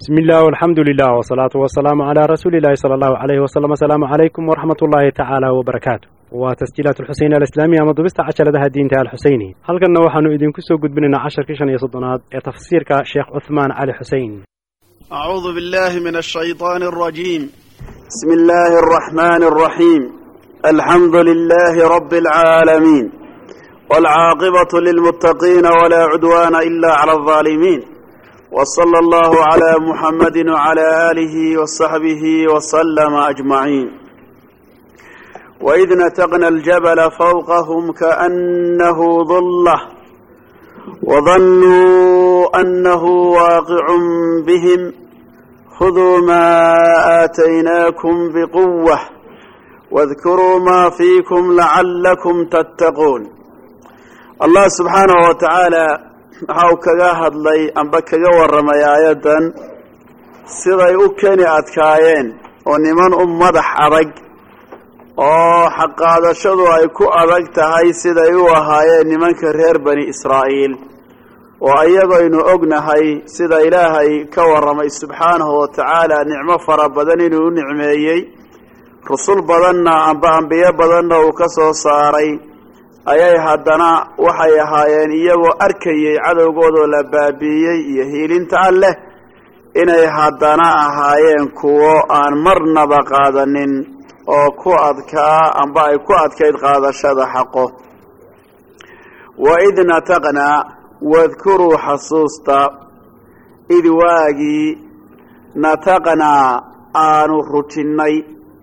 بسم الله والحمد لله والصلاة والسلام على رسول الله صلى الله عليه وسلم. السلام عليكم ورحمة الله تعالى وبركاته. وتسجيلات الحسين الإسلامية مضبست عشر لها الدين تاع الحسيني. هلقنا وحنو إذن كسو قد بننا 10 كيشان يصدنات تفسير كشيخ عثمان علي حسين. أعوذ بالله من الشيطان الرجيم. بسم الله الرحمن الرحيم. الحمد لله رب العالمين والعاقبة للمتقين ولا عدوان إلا على الظالمين وصلى الله على محمد وعلى آله وصحبه وسلم أجمعين. وإذ نتقنا الجبل فوقهم كأنه ظلة وظنوا أنه واقع بهم خذوا ما آتيناكم بقوة واذكروا ما فيكم لعلكم تتقون. الله سبحانه وتعالى waxau kaga hadlay amba kaga waramay aayadan siday u keeni adkaayeen oo niman madax adag oo xaqaadashadu ay ku adag tahay siday u ahaayeen nimanka reer bani Israa'iil oo ayagoo ognahay sida Ilaahay ka waramay subhanahu wa ta'ala nicmo fara badan inuu nicmeeyay rusul badanna amba anbiya badanna uu ka soo saaray ayay haddana waxay ahaayeen iyagoo arkayay cadowgooda la baabiyay iyo hiilinta Alle inay haddana ahaayeen kuwo aan marnaba qaadanin oo ku adkaa amba ay ku adkayd qaadashada xaqo. wa idna taqna wadhkuru xasuusta id waagi nataqna aanu rutinay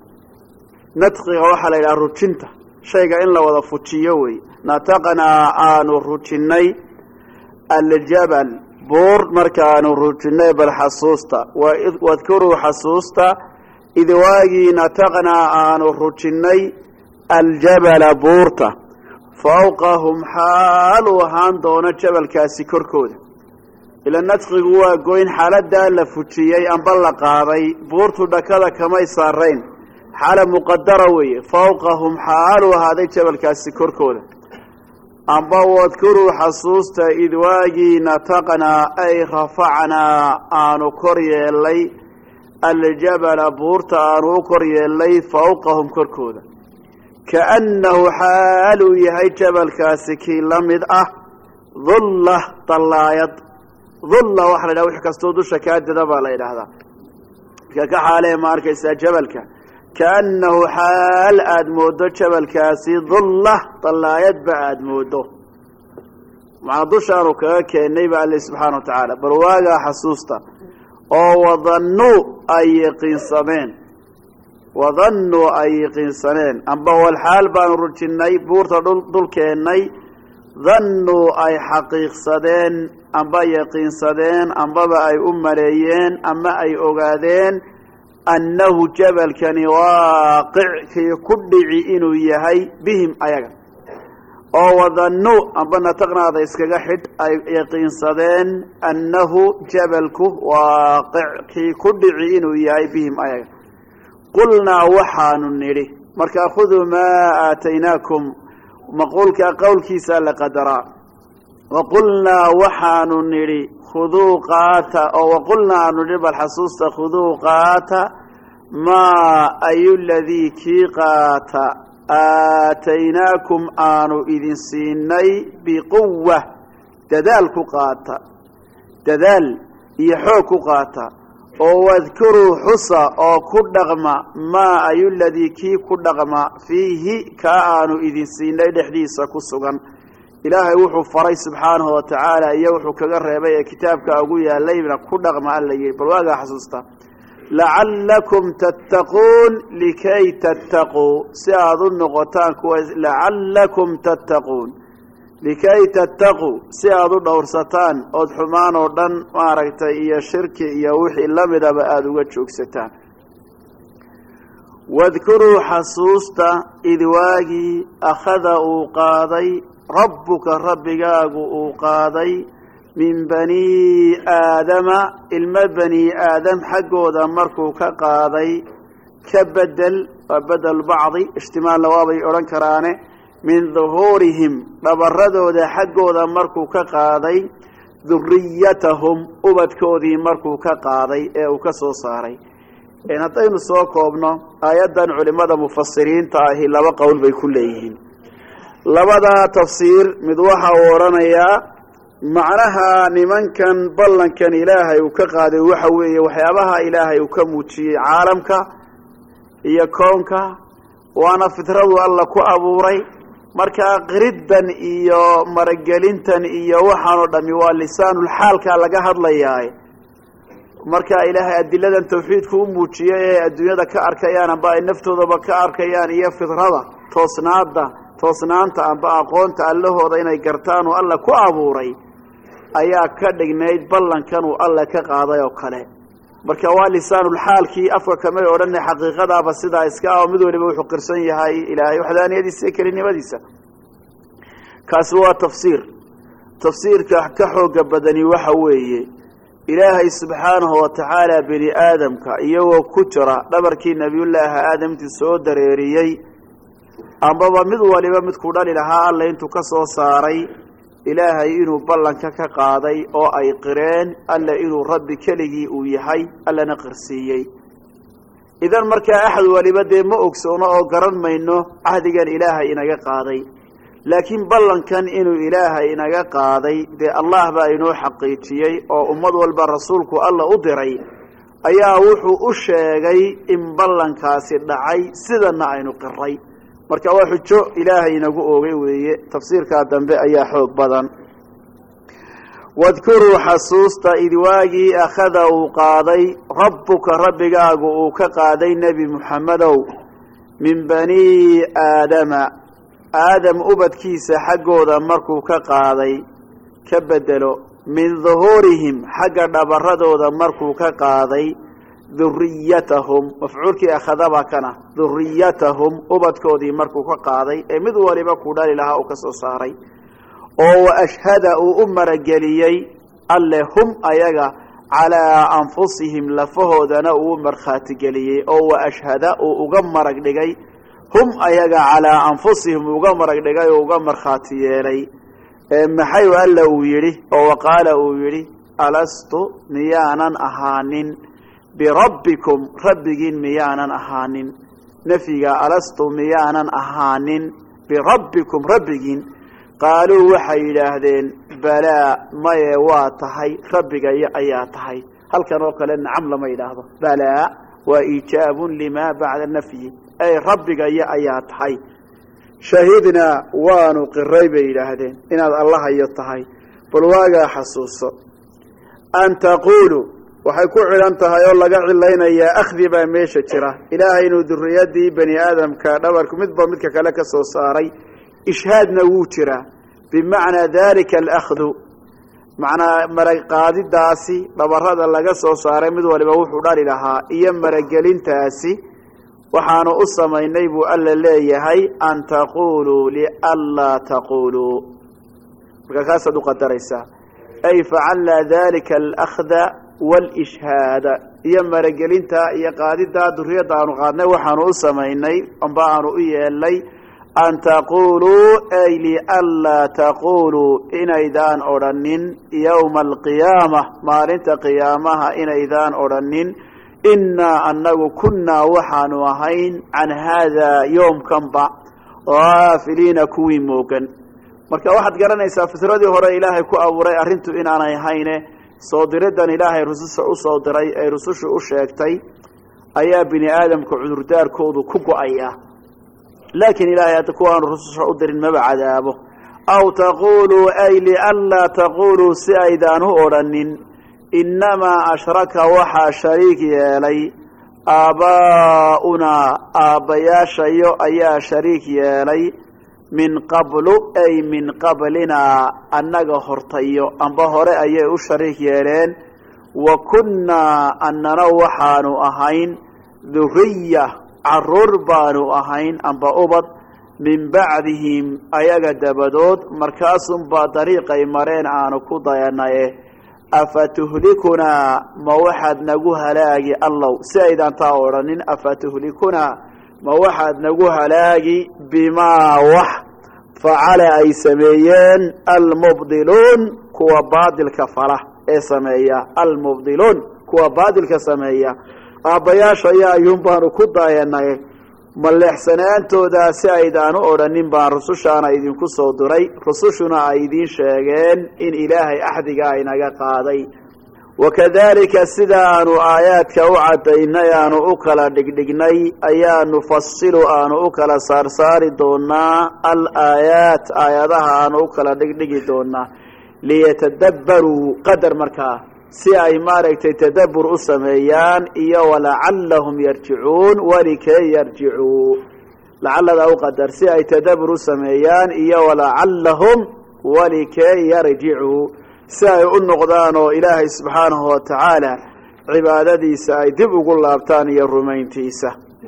nadqiga waxa la yiraahdaa rutinta shayga in la wada fujiyo way nataqna aanu rutinay aljabal buur markaanu rutinay bal xasuusta wadhkuru xasuusta id waagi nataqna aanu rutinay aljabala buurta fawqahum xaalu ahaan doona jabalkaasi korkooda ila nadqigu waa goyn xaalada la fujiyay amba la qaaday buurtu dhakada kamay saarayn حالة مقدرة وي فوقهم حالوا هذا جبل كاسي كركودا أنبا واذكروا حصوصتا إذ واجي نتقنا أي رفعنا آنو كوري اللي الجبل بورتا آنو كوري اللي فوقهم كركودا كأنه حالوا يهي جبل كاسي كي لمد ظلة طلايد ظلة وحنا لو حكستودو شكاد دبا ليل هذا كحالي ماركيسا جبلك كأنه حال أدمودو جبل كاسي ظلة طلايد بأدمودو مع دوشانو كأني بقى الله سبحانه وتعالى برواقع حسوستا وظنوا أي قنصنين وظنوا أي قنصنين أنبا هو الحال بان رجني بورتا دول كأني ظنوا أي حقيق صدين أنبا يقين صدين أنبا أي أمريين أما أي أغادين أنه جبل كان واقع كي كدعي إنو يهي بهم أيضا أو ظنوا أنبنا تغنى هذا إسكاحد يقين صدين أنه جبلك واقع كي كدعي إنو يهي بهم أيضا قلنا وحان النري مركا خذوا ما آتيناكم مقولك قول كيسا لقدرا وقلنا وحان النري خذوا قاتا أو وقلنا نجيب الحصوص خذوا قاتا ما أي الذي كي قاتا آتيناكم آنو إذن سيني بقوة تدالك قاتا تدال يحوك قاتا أو واذكروا حصى أو كدغما ما أي الذي كي كدغما فيه كآنو إذن سيني لحديثة كسوغا إلهي وحو فري سبحانه وتعالى يوحو كغربي كتابك أقويا الليبنا كدغ مع الليل بالواقع حسوستا لعلكم تتقون لكي تتقوا سيأظن غتان كويس لعلكم تتقون لكي تتقوا سيأظن أورستان أدحمان ودن ماركتا إيا شرك إيا وحي اللمدة بآدوغة شوكستان واذكروا حسوستا إذ واقي أخذ أوقاضي ربك ربك قاضي من بني آدم المبني آدم حقه ذا مركو كقاضي كبدل وبدل بعضي اشتمال لواضي أوران كرانه من ظهورهم ببردوا ذا حقه ذا مركو كقاضي duriyatahum ubadkoodii markuu ka qaaday ee uu ka soo saaray. haddaynu soo koobno aayaddan culimada mufasiriinta ahi laba qowl bay ku leeyihiin. labadaa tafsiir mid waxa uu odhanayaa macnaha nimankan ballankan ilaahay uu ka qaaday waxa weeye waxyaabaha ilaahay uu ka muujiyey caalamka iyo koonka, waana fitradu alla ku abuuray. markaa qiriddan iyo maragelintan iyo waxaanoo dhami waa lisaanulxaalka laga hadlayaa. markaa ilaahay adiladan tawxiidku u muujiyey ee adduunyada ka arkayaan amba ay naftoodaba ka arkayaan, iyo fitrada toosnaanta amba aqoonta allahooda inay gartaan oo alla ku abuuray ayaa ka dhignayd ballankan uu alla ka qaaday oo kale. marka waa lisaanulxaalkii, afka kamay odhana xaqiiqadaaba sidaa iska ah oo mid waliba wuxuu qirsan yahay ilaahay waxdaaniyadiisa iyo kelinimadiisa. kaasi waa tafsiirka ka xooga badani waxa weeye ilaahay subxaanahu watacaala bini aadamka iyagoo ku jira dhabarkii nebiyullaahi aadamtii soo dareeriyey, ambaba mid waliba midku dhali lahaa alla intuu ka soo saaray, ilaahay inuu ballanka ka qaaday oo ay qireen alla inuu rabbi keligii uu yahay, allana qirsiiyey. idan markaa axad waliba dee ma ogsoono oo garan mayno cahdigan ilaahay inaga qaaday, laakiin ballankan inuu ilaahay inaga qaaday dee allah baa inoo xaqiijiyey oo ummad walba rasuulku alla u diray ayaa wuxuu u sheegay in ballankaasi dhacay, sidana aynu qiray. marka waa xujo ilaahay inagu oogay weeye. tafsiirkaa dambe ayaa xoog badan. wadkuruu xasuusta id waagii akhada uu qaaday rabbuka rabbigaagu uu ka qaaday nebi muxamedow min banii aadama aadam ubadkiisa xaggooda markuu ka qaaday, ka bedelo min duhuurihim xagga dhabaradooda markuu ka qaaday, duriyatahum mafcuulkii akhadaba kana duriyatahum ubadkoodii markuu ka qaaday ee mid waliba ku dhali lahaa uu ka soo saaray, oo wa ashhada uu u marageliyey alle hum ayaga calaa anfusihim lafahoodana uu u markhaatigeliyey, oo wa ashhada uu uga marag dhigay hum ayaga calaa anfusihim uga marag dhigay oo uga markhaati yeelay. maxay alla uu yidhi oo waqaala uu yidhi alastu miyaanan ahaanin birabbikum rabbigiin miyaanan ahaanin. nafyiga alastu miyaanan ahaanin birabbikum rabbigiin. qaaluu waxay yidhaahdeen balaa maye waa tahay rabbigaya ayaa tahay. halkan oo kale nacam lama yidhaahdo, balaa waa iijaabun limaa bacda nafyi, ay rabbigaya ayaa tahay. shahidnaa waanu qiray bay yidhaahdeen inaad allahayo tahay. bal waagaa xasuuso. an taquuluu waxay ku cilan tahay oo laga cilaynayaa akhdi baa meesha jira. ilaahay inuu duriyadii bani aadamka dhabarku midba midka kale ka soo saaray, ishhaadna wuu jiraa. bimacnaa dalika alakhdu, macnaa marag qaadidaasi dhabarada laga soo saaray mid waliba wuxuu dhali lahaa, iyo maragelintaasi waxaanu u samaynay buu alla leeyahay an taquuluu lianlaa taquuluu. marka kaasaad uqadaraysaa ay facalnaa dalika alakhda waalishhaada, iyo maragelinta iyo qaadidaa duriyadda aanu qaadnay waxaanu u samaynay amba aanu u yeelnay an taquuluu ay lianlaa taquuluu inaydaan odhanin yowma alqiyaama maalinta qiyaamaha inaydaan odhanin innaa annagu kunnaa waxaanu ahayn can haadaa yoomkanba haafiliina kuwii moogan. marka waxaad garanaysaa fitradii hore ilaahay ku abuuray arrintu inaanay ahayne soo diriddan ilaahay rususha u soo diray ee rusushu u sheegtay ayaa bini aadamka cudurdaarkoodu ku go-aya. laakiin ilaahay hadda kuwaanu rususha u dirin maba cadaabo. aw taquuluu ay lianlaa taquuluu si aydaan u odhanin innamaa ashraka waxaa shariik yeelay aabbaa'unaa aabbayaashayo ayaa shariik yeelay min qablu ay min qablinaa annaga hortayo amba hore ayay u shariik yeeleen. wa kunnaa annana waxaanu ahayn duriya caruur baanu ahayn amba ubad min bacdihim ayaga dabadood, markaasunbaa dariiqay mareen aanu ku dayanaye. afatuhlikunaa ma waxaad nagu halaagi allow si aydaan taa odhanin, afatuhlikunaa ma waxaad nagu halaagi bimaa wax facala ay sameeyeen almubdiluun kuwa baadilka fala ee sameeya almubdiluun kuwa baadilka sameeya aabbayaasha ayaa ayuun baanu ku dayanay maleexsanaantooda si aydaanu odhanin baan rusushaana idinku soo diray rusushuna ay idiin sheegeen in ilaahay axdiga inaga qaaday wakadalika sida aanu aayaadka u cadaynay aanu u kala dhigdhignay ayaa nufasilu aanu u kala saarsaari doonaa alaayaat aayadaha aanu u kala dhigdhigi doonaa liyatadabbaruu qadar markaa si ay maaragtay tadabbur u sameeyaan iyo walacallahum yarjicuun walikay yarjicuu lacallada u qadar si ay tadabbur u sameeyaan iyo walacallahum walikay yarjicuu si ay u noqdaan oo ilaahay subxaanahu watacaala cibaadadiisa ay dib ugu laabtaan iyo rumayntiisa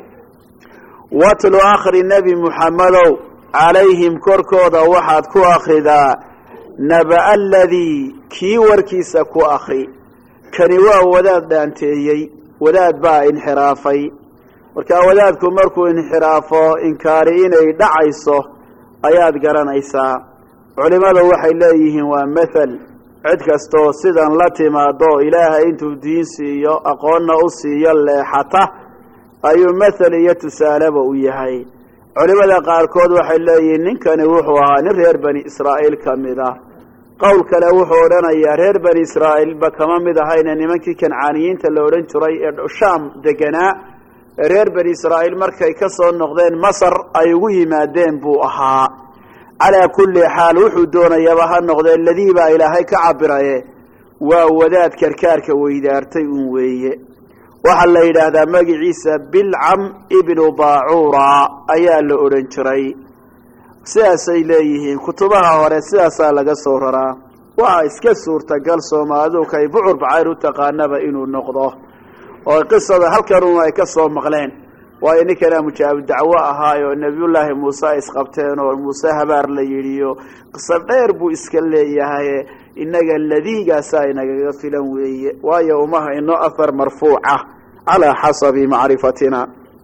watlu akhri nebi muxammedow calayhim korkooda waxaad ku akhridaa naba aladii kii warkiisa ku akri kani waa wadaad dhaanteeyey wadaad baa inxiraafay markaa wadaadku markuu inxiraafo inkaari inay dhacayso ayaad garanaysaa culimada waxay leeyihiin waa mathal cid kastoo sidan la timaado ilaahay intuu diin siiyo aqoonna u siiyo leexata ayuu mathal iyo tusaaleba u yahay culimada qaarkood waxay leeyihiin ninkani wuxuu ahaa nin reer bani israa'iil ka mid ah qowl kale wuxuu odhanayaa reer bani israa'iilba kama mid ahayna nimankii kancaaniyiinta la odhan jiray ee shaam deganaa reer bani israa'iil markay ka soo noqdeen masar ay ugu yimaadeen buu ahaa calaa kulli xaal wuxuu doonayaba ha noqdee ladii baa ilaahay ka cabiraye waa wadaad karkaarka weydaartay un weeye waxaa la yidhaahdaa magiciisa bilcam ibnu baacuura ayaa la odhan jiray sidaasay leeyihiin kutubaha hore sidaasaa laga soo raraa waxaa iska suurtagal soomaalidu kay bucur bacayr u taqaanaba inuu noqdo oo qisada halkanun ay ka soo maqleen waayo ninkana mujaabu dacwo ahaayoo nebiyullaahi muuse ay isqabteen oo muuse habaar la yidhiyo qiso dheer buu iska leeyahay innaga ladiigaasaa inagaga filan weeye waayo uma hayno afar marfuuca calaa xasabi macrifatina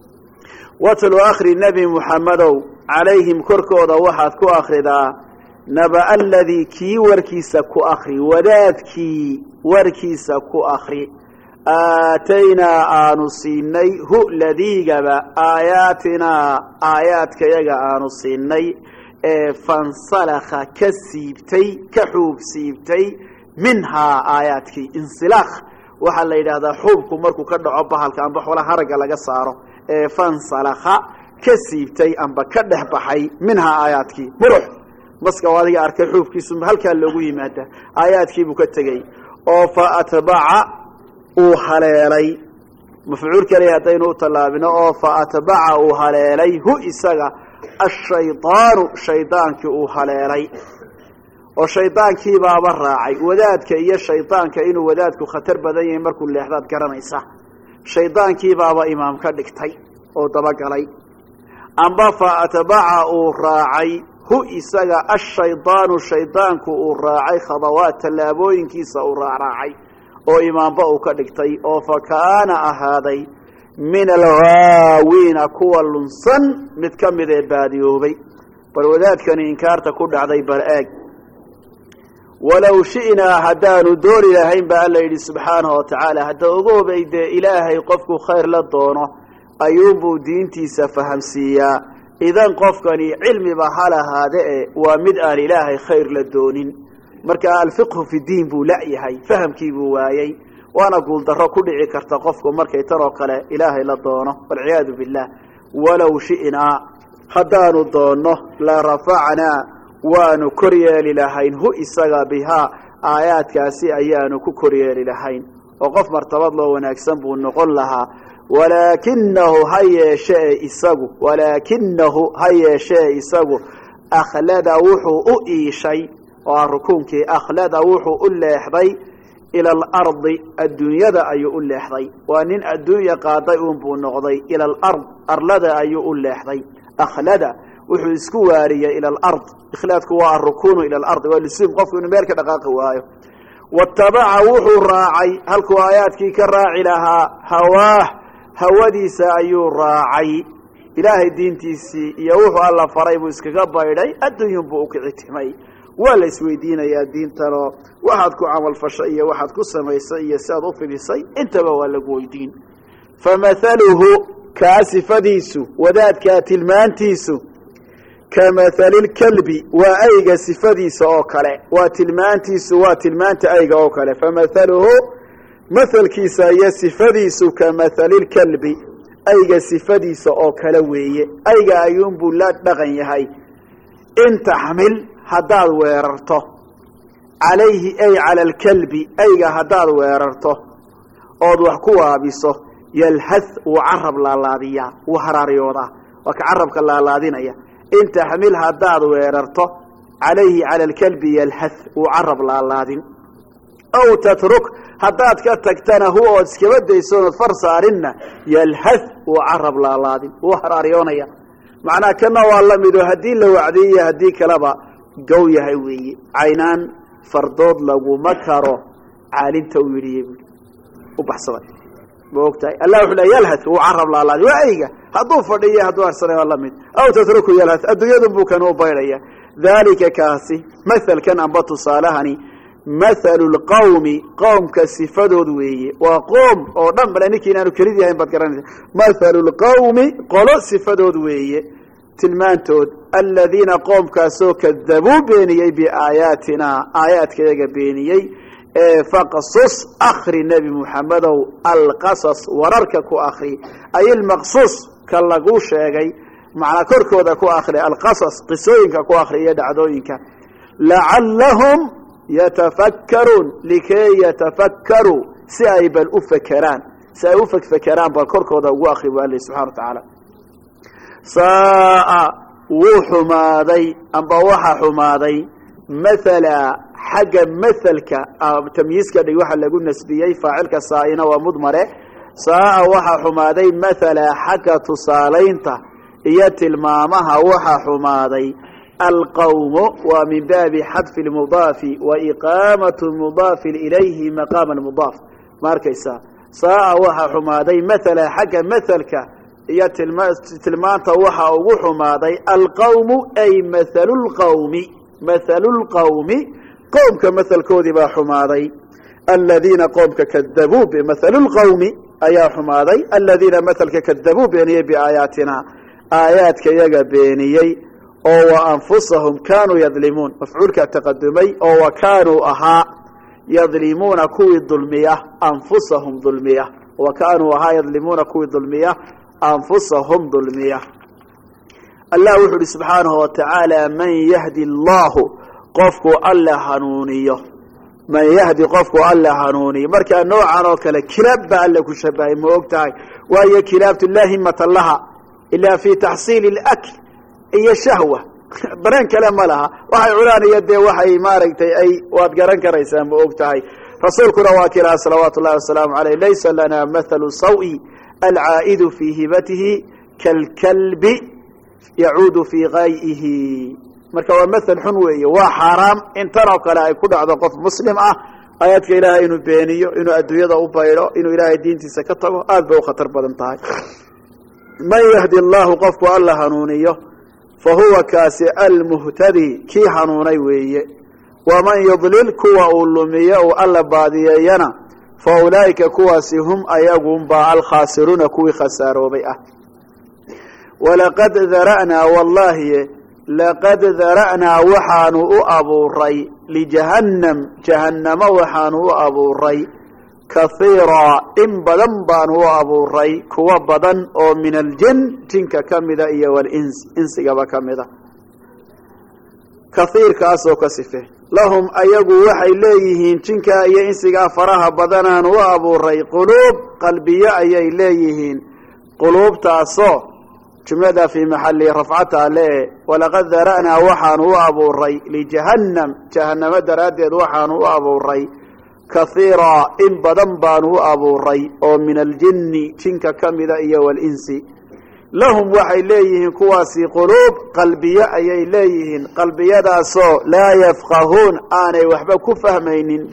watlu akhri nebi muxammedow calayhim korkooda waxaad ku akhridaa naba aladii kii warkiisa ku akri wadaadkii warkiisa ku akri aataynaa aanu siinay hu ladiigaba aayaatinaa aayaadkayaga aanu siinay ee fansalakha ka siibtay ka xuub siibtay minhaa aayaadkii insilaakh waxaa la yidhaahdaa xuubku markuu ka dhaco bahalka amba xola haragga laga saaro ee fansalakha ka siibtay amba ka dhex baxay minhaa aayaadkii burux maska adiga arkay xuubkiisu halkaa loogu yimaada aayaadkiibuu ka tegey oo fa atbaca uu haleelay mafcuul kale haddaynu u tallaabino oo fa atbaca uu haleelay hu isaga ashaydaanu shaydaankii uu haleelay oo shaydaankiibaaba raacay wadaadka iyo shaydaanka inuu wadaadku khatar badan yahay markuu leexdaad garanaysa shaydaankiibaaba imaam ka dhigtay oo dabagalay amba fa atbaca uu raacay hu isaga ashaydaanu shaydaanku uu raacay khadawaad tallaabooyinkiisa uu raacraacay oo imaamba uu ka dhigtay oo fa kaana ahaaday min alghaawiina kuwa lunsan mid ka mid ee baadiyoobay bal wadaadkani inkaarta ku dhacday bal eeg walow shi'naa haddaanu dooni lahayn ba alla yidhi subxaanahu watacaala hadda ogoobay dee ilaahay qofku khayr la doono ayuunbuu diintiisa fahamsiiyaa idan qofkani cilmiba halahaade e waa mid aan ilaahay khayr la doonin marka alfiqhu fi diin buu la'yahay fahamkii buu waayey waana guuldarro ku dhici karta qofku markay tan oo kale ilaahay la doono walciyaadu billah walow shi'naa haddaanu doonno la rafacnaa waanu kor yeeli lahayn hu isaga bihaa aayaadkaasi ayaanu ku kor yeeli lahayn oo qof martabad loo wanaagsan buu noqon lahaa walaakinahu ha yeeshee isagu akhlada wuxuu u iishay oo aan rukuunkii akhlada wuxuu u leexday ila alardi adduunyada ayuu u leexday waa nin adduunya qaaday uunbuu noqday ila alard arlada ayuu u leexday akhlada wuxuu isku waariyey ila alard ikhlaadku waa arukuunu ila alardi waa lusuum qofku inuu meel ka dhaqaaqi waayo watabaca wuxuu raacay halkuu aayaadkii ka raaci lahaa hawaah hawadiisa ayuu raacay ilaahay diintiisii iyo wuxuu alla faray buu iskaga baydhay adduunyun buu ukicitimay waa la isweydiinayaa diintanoo waxaad ku camal fashay iyo waxaad ku samaysay iyo siaad u fidisay intaba waa lagu weydiin famathaluhu kaa sifadiisu wadaadkaa tilmaantiisu kamathali lkalbi waa ayga sifadiisa oo kale waa tilmaantiisu waa tilmaanta ayga oo kale famathaluhu mathalkiisa iyo sifadiisu kamathali lkalbi ayga sifadiisa oo kale weeye ayga ayuunbuu la dhaqan yahay in taxmil haddaad weerarto calayhi ay cala alkalbi ayga haddaad weerarto ood wax ku waabiso yalhath wuu carab laalaadiyaa wuu haraariyoodaa waa ka carabka laalaadinaya in taxmil haddaad weerarto calayhi cala alkalbi yalhath wuu carab laalaadin aw tatruk haddaad ka tagtana hu ood iskaba daysoonod far saarinna yalhath wuu carab laalaadin wuu haraariyoonaya macnaa kana waa la mido haddii la wacdiyiyo haddii kaleba gow yahay weeye caynaan fardood laguma karo caalinta uu yidhiye buui u baxsaday ma ogtahay allah wuxuu le yalhath wuu carab laalaadi waa ayga hadduu fadhiyo hadduu harsanay waa la mid aw tatruku yalhath adduunyadun buu kan u baydhaya daalika kaasi mathalkan amba tusaalahani mathalu lqawmi qowmka sifadood weeye waa qoom oo dhan bale ninkii inaanu kelid yahayn baad garanaysa mathalu lqawmi qolo sifadood weeye tilmaantood aladiina qoomkaasoo kadabuu beeniyey biaayaatina aayaadkayaga beeniyey faqsus akri nebi muxamedow alqasas wararka ku akri ay ilmaqsuus ka lagu sheegay macnaa korkooda ku akri alqasas qisooyinka ku akri iyo dhacdooyinka lacallahum yatafakkaruun likay yatafakkaruu si ay bal u fekeraan si ay u fekferaan bal korkooda ugu akri bu alla subxana wa tacaala saaa wuu xumaaday amba waxa xumaaday mathala xagga mathalka tamyiiska dhig waxa lagu nasbiyey faacilka saa'ina waa mudmare saaa waxa xumaaday mathala xagga tusaalaynta iyo tilmaamaha waxa xumaaday alqawmu waa min baabi xadfi lmudaafi wa iqaamatu mudaafi ilayhi maqaama lmudaaf ma arkaysaa saaa waxa xumaaday mathala xagga mathalka iyo tilmaanta waxa ugu xumaaday alqawmu ay mathalu lqawmi qowmka mathalkoodii baa xumaaday aladiina qoomka kadabuu mathalu lqawmi ayaa xumaaday aladiina mathalka kadabuu beeniyey biaayaatina aayaadka yaga beeniyey oo wa anfusahum kaanuu yadlimuun mafcuulka taqadumay oo wa kaanuu ahaa yadlimuuna kuwii dulmiya anfusahum dulmiya wa kaanuu ahaa yadlimuuna kuwii dulmiya anfusahum dulmiya allah wuxu uhi subxaanahu watacaala man yahdi allahu qofku alla hanuuniyo man yahdi qofku alla hanuuniyo markaa noocan oo kale kilaab baa alla ku shabahay ma og tahay waayo kilaabtu laa himata laha ilaa fi taxsiili اlakl iyo shahwa dareen kale ma laha waxay culaanaya dee waxay maaragtay ay waad garan karaysaa ma og tahay rasuulkuna waa kilaha salawaatu ullahi wasalaamu aleyh laysa lana mathalu sawi alcaa'idu fii hibatihi kalkalbi yacuudu fii kay'ihi marka waa mathal xun weeye waa xaaraam intan oo kale ay ku dhacdo qof muslim ah aayaadka ilaahay inuu beeniyo inuu adduunyada u baydho inuu ilaahay diintiisa ka tago aad bay u khatar badan tahay man yahdi allahu qofku alla hanuuniyo fa huwa kaasi almuhtadi kii hanuunay weeye waman yudlil kuwa uu lumiyo uu alla baadiyeeyana fa ulaa'ika kuwaasi hum ayagunbaa alkhaasiruuna kuwii khasaaroobay ah walaqad dara'naa wallaahi laqad dara'naa waxaanu u abuuray lijahannam jahannamo waxaanu u abuuray kahiiraa in badan baanu u abuuray kuwa badan oo min aljin jinka ka mida iyo walins insigaba ka mida kahiirkaasoo ka sife lahum ayagu waxay leeyihiin jinkaa iyo insigaa faraha badanaanu u abuuray quluub qalbiyo ayay leeyihiin quluubtaasoo jumlada fii maxali rafcata le walaqad dara'naa waxaanu u abuuray lijahannam jahannamo daraaddeed waxaanu u abuuray kahiiraa in badan baanu u abuuray oo min aljinni jinka ka mida iyo walinsi lahum waxay leeyihiin kuwaasi quluub qalbiyo ayay leeyihiin qalbiyadaasoo laa yafqahuun aanay waxba ku fahmaynin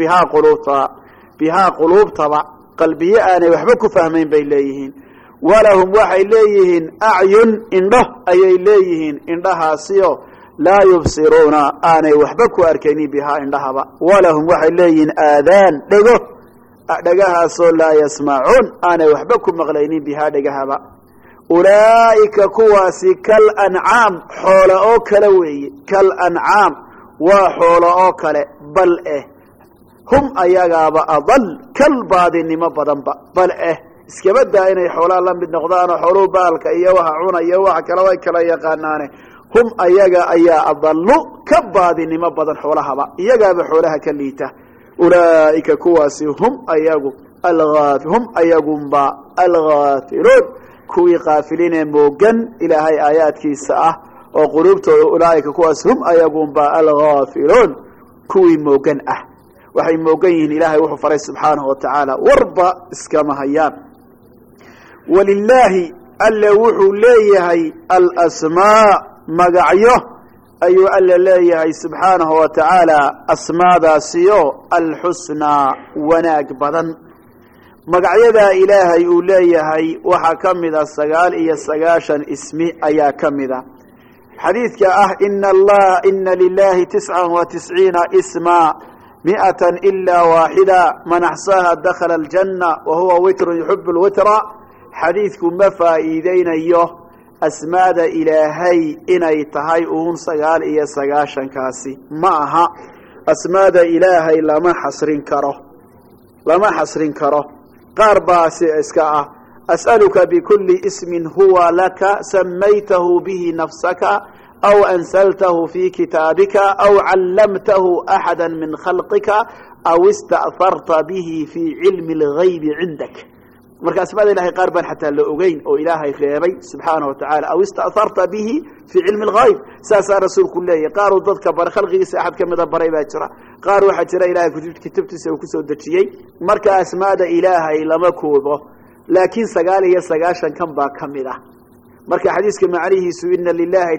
bihaa quluubtaba qalbiyo aanay waxba ku fahmayn bay leeyihiin walahum waxay leeyihiin acyun indho ayay leeyihiin indhahaasiyo laa yubsiruuna aanay waxba ku arkaynin bihaa indhahaba walahum waxay leeyihiin aadaan dhego dhagahaasoo laa yasmacuun aanay waxba ku maqlaynin bihaa dhegahaba ulaa'ika kuwaasi kal ancaam xoola oo kale weeye kal ancaam waa xoolo oo kale bal hum ayagaaba adal kal baadinimo badanba bal iskaba daa inay xoolaa la mid noqdaanoo xooluhu baalka iyo waxa cuna iyo waxa kale way kala yaqaanaane hum ayaga ayaa adalu ka baadinimo badan xoolahaba iyagaaba xoolaha ka liita ulaa'ika kuwaasi hum ayagunba alghaafiluun kuwii kaafiliin ee moogan ilaahay aayaadkiisa ah oo quluubtooda ulaa'ika kuwaas hum ayagunba alghaafiluun kuwii moogan ah waxay moogan yihiin ilaahay wuxuu faray subxaanahu watacaala warba iskama hayaan walilaahi alle wuxuu leeyahay alasmaa magacyo ayuu alle leeyahay subxaanahu watacaala asmaadaasiyo alxusnaa wanaag badan magacyadaa ilaahay uu leeyahay waxaa ka mida 99 ismi ayaa ka mida xadiidka ah ina lilahi 99 isma 100 إلا واحدة من أحصاها دخل الجنة وهو وتر يحب الوتر xadiidku ma faa'iideynayo asmaada ilaahay inay tahay uun 99kaasi ma aha asmaada ilaahay lama xasrin karo qaar baa si iska ah as'aluka bikulli ismin huwa laka samaytahu bihi nafsaka أو أنزلته في كتابك أو علمته أحدا من خلقك أو استأثرت به في علم الغيب عندك marka asmaada ilaahay qaar baan xataa la ogeyn oo ilaahay reebay subxaanahu watacaala aw ista'harta bihi fii cilmi alghayb saasaa rasuulku leeyahy qaar uu dadka bara khalqigiisa axad ka mida baray baa jira qaar waxaa jira ilaahay kutubtiisa uu kusoo dejiyey marka asmaada ilaahay lama koobo laakiin 99 kan baa ka mid ah marka xadiiska macnihiisu inna lillahi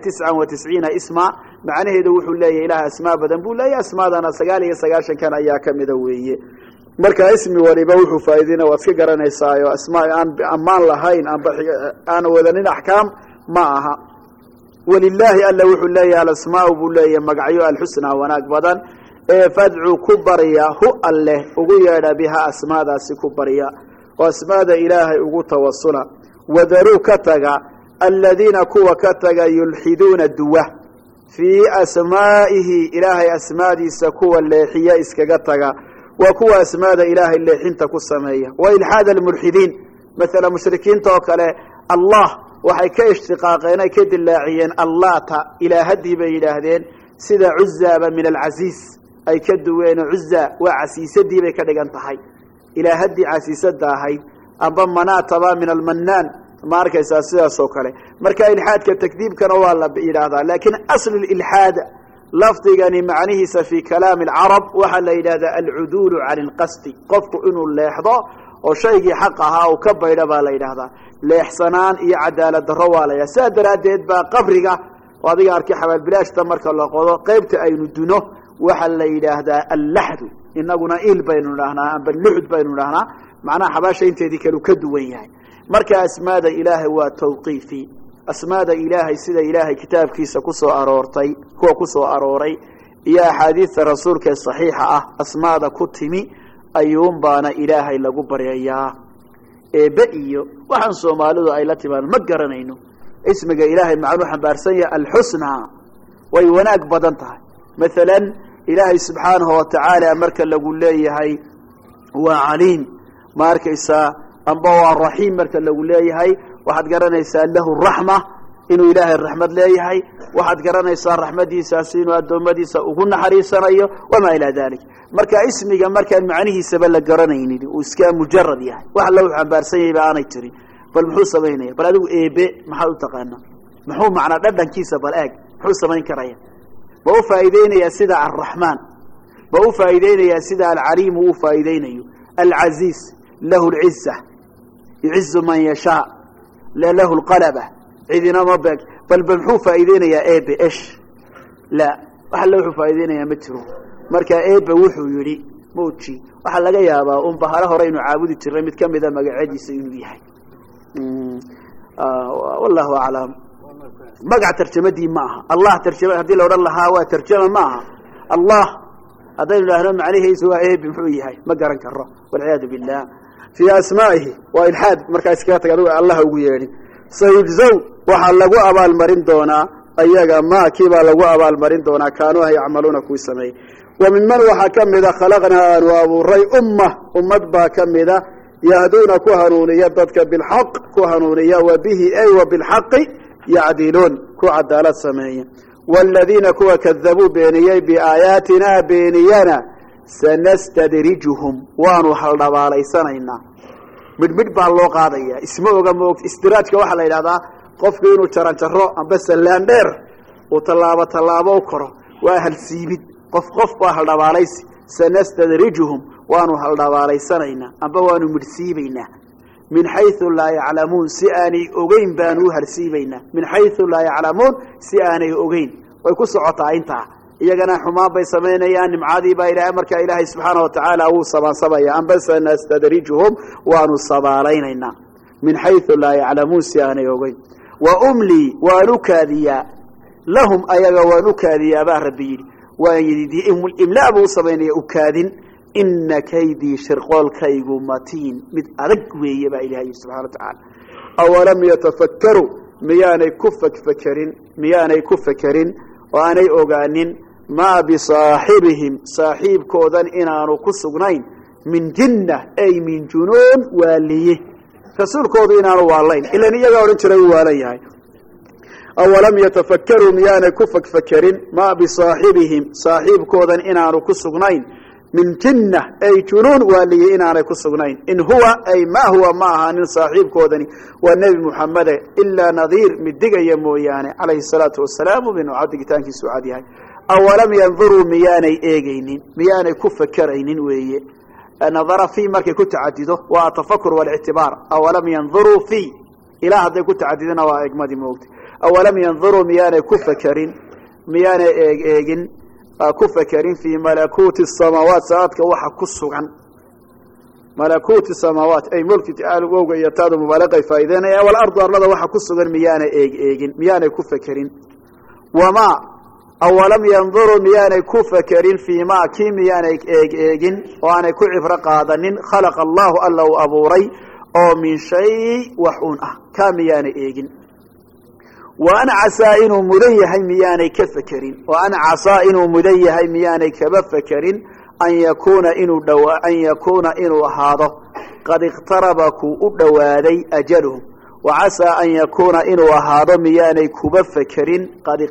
99 isma macnaheedu wuxuu leeyahay ilaahay asmaa badan buu leeyahay asmaadana 99 kan ayaa ka mid weeye marka ismi waliba wuxuu faa'iideena waad ka garanaysaa oo asmaa aan amaan lahayn aan wadanin ahkaam ma aha walillahi alla wuxuu leeyahay asmaa buu leeyahay magacyo alxusna wanaag badan ee fad'u kubariya hu alle ugu yeedha biha asmaadaasi kubariya oo asmaada ilaahay ugu tawassula wadaru kataga alladina kuwa kataga yulhiduna duwa fi asmaa'ihi ilaahay asmaadiisa kuwa leexiya iskaga taga وكوا أسماء إله اللي حنت كسمية وإلحاد الملحدين مثل مشركين توكل الله وحي كاشتقاقين كد اللاعيين الله تا إلى هدي بإلهدين سيدا عزة من العزيز أي كدوين عزة وعسيسة دي بكدقان تحي إلى هدي عسيسة داهي أبا مناطبا من المنان ماركة أساسية سوكالي مركا إلحاد كالتكذيب كان والله بإلهذا لكن أصل الإلحاد lafdigani macnihiisa fi kalaam alcarab waxaa la yidhahdaa alcuduulu can alqasdi qofku inuu leexdo oo shaygii xaq ahaa uu ka baydha baa la yidhaahdaa leexsanaan iyo cadaalad darro waa la yidhahda sidaa daraaddeed baa qabriga oo adiga arkay xabaalbilaashta marka la qodo qaybta aynu duno waxaa la yidhaahdaa allaxdu inaguna il baynu idhahnaa amba luxud baynu idhahnaa macnaha xabaasha inteedii kalu ka duwan yahay marka asmaada ilaahay waa tawqiifi asmaada ilaahay sida ilaahay kitaabkiisa ku soo aroortay kuwa ku soo arooray iyo axaadiista rasuulka saxiixa ah asmaada ku timi ayuun baana ilaahay lagu baryayaa eebe iyo waxaan Soomaalidu ay la timaan ma garanayno ismiga ilaahay macnu xambaarsan yahay alxusna way wanaag badan tahay midalan ilaahay subxaanahu wa ta'ala marka lagu leeyahay waa caliim markaysa amba waa rahiim marka lagu leeyahay waxaad garanaysaa lahu rahma inuu ilaahay rahmad leeyahay waxaad garanaysaa rahmadiisaas inuu adoomadiisa ugu naxariisanayo wama ila dalik marka ismiga markaan macnihiisa la garanaynin uu iska mujarrad yahay wax la xambaarsan yahay aanay jirin bal muxuu sameeynaa bal adigu eebe maxaa u taqaana muxuu macna dhadhankiisa bal eeg muxuu sameyn karaya ma u faa'iideynaya sida ar-rahman ma u faa'iideynaya sida al-alim uu faa'iideynayo al-aziz lahu al-izza yu'izzu man yasha لا له القلبة عيدنا مبك بل بمحو فايدين يا ايبي ايش لا وحل وحو فايدين يا مترو مركا ايبي وحو يري موتشي وحل لغا يابا بهاره رينو عابد الترميد كم اذا مقعدي سينو يحي والله اعلم magac tarjamadii ma aha allah tarjama hadii la oran lahaa waa tarjama ma aha allah hadaynu ilaahno macnihiisu waa eeb muxuu yahay ma garan karo wal billah fi asmaa'ihi wa ilhaad marka iska tagay allah ugu yeedhin sayujzaw waxa lagu abaal marin doonaa ayaga ma kiiba lagu abaal marin doonaa kaanu ay amaluna ku sameey ومن waxa kamida khalaqna wa aburay ummad ba kamida yahduna ku hanuuniya dadka bil haqq ku hanuuniya wa bihi ay wa bil haqq ya'dilun ku cadaalad sameeya walladina kuwa kadhabu beeniyay bi ayatina beeniyana sanastadrijuhum wa nu hal dabaalaysanayna mid baa loo qaadaya isma oga moog istiraajka waxa la yiraahdaa qofku inuu jaran jaro amba salaan dheer oo talaabo u koro waa hal siibid qof waa hal dabaalaysi sanastadrijuhum waanu hal dabaalaysanayna amba waanu midsiibayna min haythu la ya'lamun si aanay ogeyn baanu harsiibayna min haythu la ya'lamun si aanay ogeyn way ku socotaa inta iyagana xumaan bay sameynayaan nimcaadii baa ilaahay marka ilaahay subhanahu wa ta'ala uu sabansabaya amba sanastadrijuhum waanu sabaalaynayna min haythu la ya'lamun si aanay ogeyn wa umli wa nukadiya lahum ayaga wa nukadiya ba rabbi ويدي إملاء أبو سبعين أكادين إن كيدي شرقال كيغو متين مد أرقوي يبا إلهي سبحانه وتعالى أولم يتفكروا مياني كفكرين وأني أغانين ما بصاحبهم صاحب كودان إنانو كسغنين من جنة أي من جنون واليه رسول كود إنانو والين إلا نيجا ورنشروا واليه أولم يتفكروا ميانا كفك فكرين ما بصاحبهم صاحب كودا إنانو كسغنين من جنة أي جنون والي إنانو كسغنين إن هو أي ما هو معها من صاحب كودني والنبي محمد إلا نظير مدقى يموياني عليه الصلاة والسلام من عبد تانكي سعادي هاي أولم ينظروا مياني إيجينين مياني كفكرين ويه نظر في مركي كنت عدده وأتفكر والاعتبار أولم ينظروا في إلى هذا كنت عددنا وإجمادي موتي أولم ينظروا ميانا كفكرين ميانا إيجين كفكرين في ملكوت السماوات ساعتك وحا كسوغان ملكوت السماوات أي ملك تعالى ووغا يتادوا مبالغة فايدين والأرض أرضا وحا كسوغان ميانا إيجين ميانا كفكرين وما أولم ينظروا ميانا كفكرين فيما كي ميانا إيجين وأنا كعفر قادنين خلق الله ألا أبوري أو من شيء وحونه كميانا إيجين وأنا عسى إنه مديه مياني كفكرين وأنا عسى إنه مديه مياني كبفكرين أن يكون إنه هذا قد اقتربكوا أدوادي أجلهم وعسى أن يكون إنه هذا مياني كبفكرين قد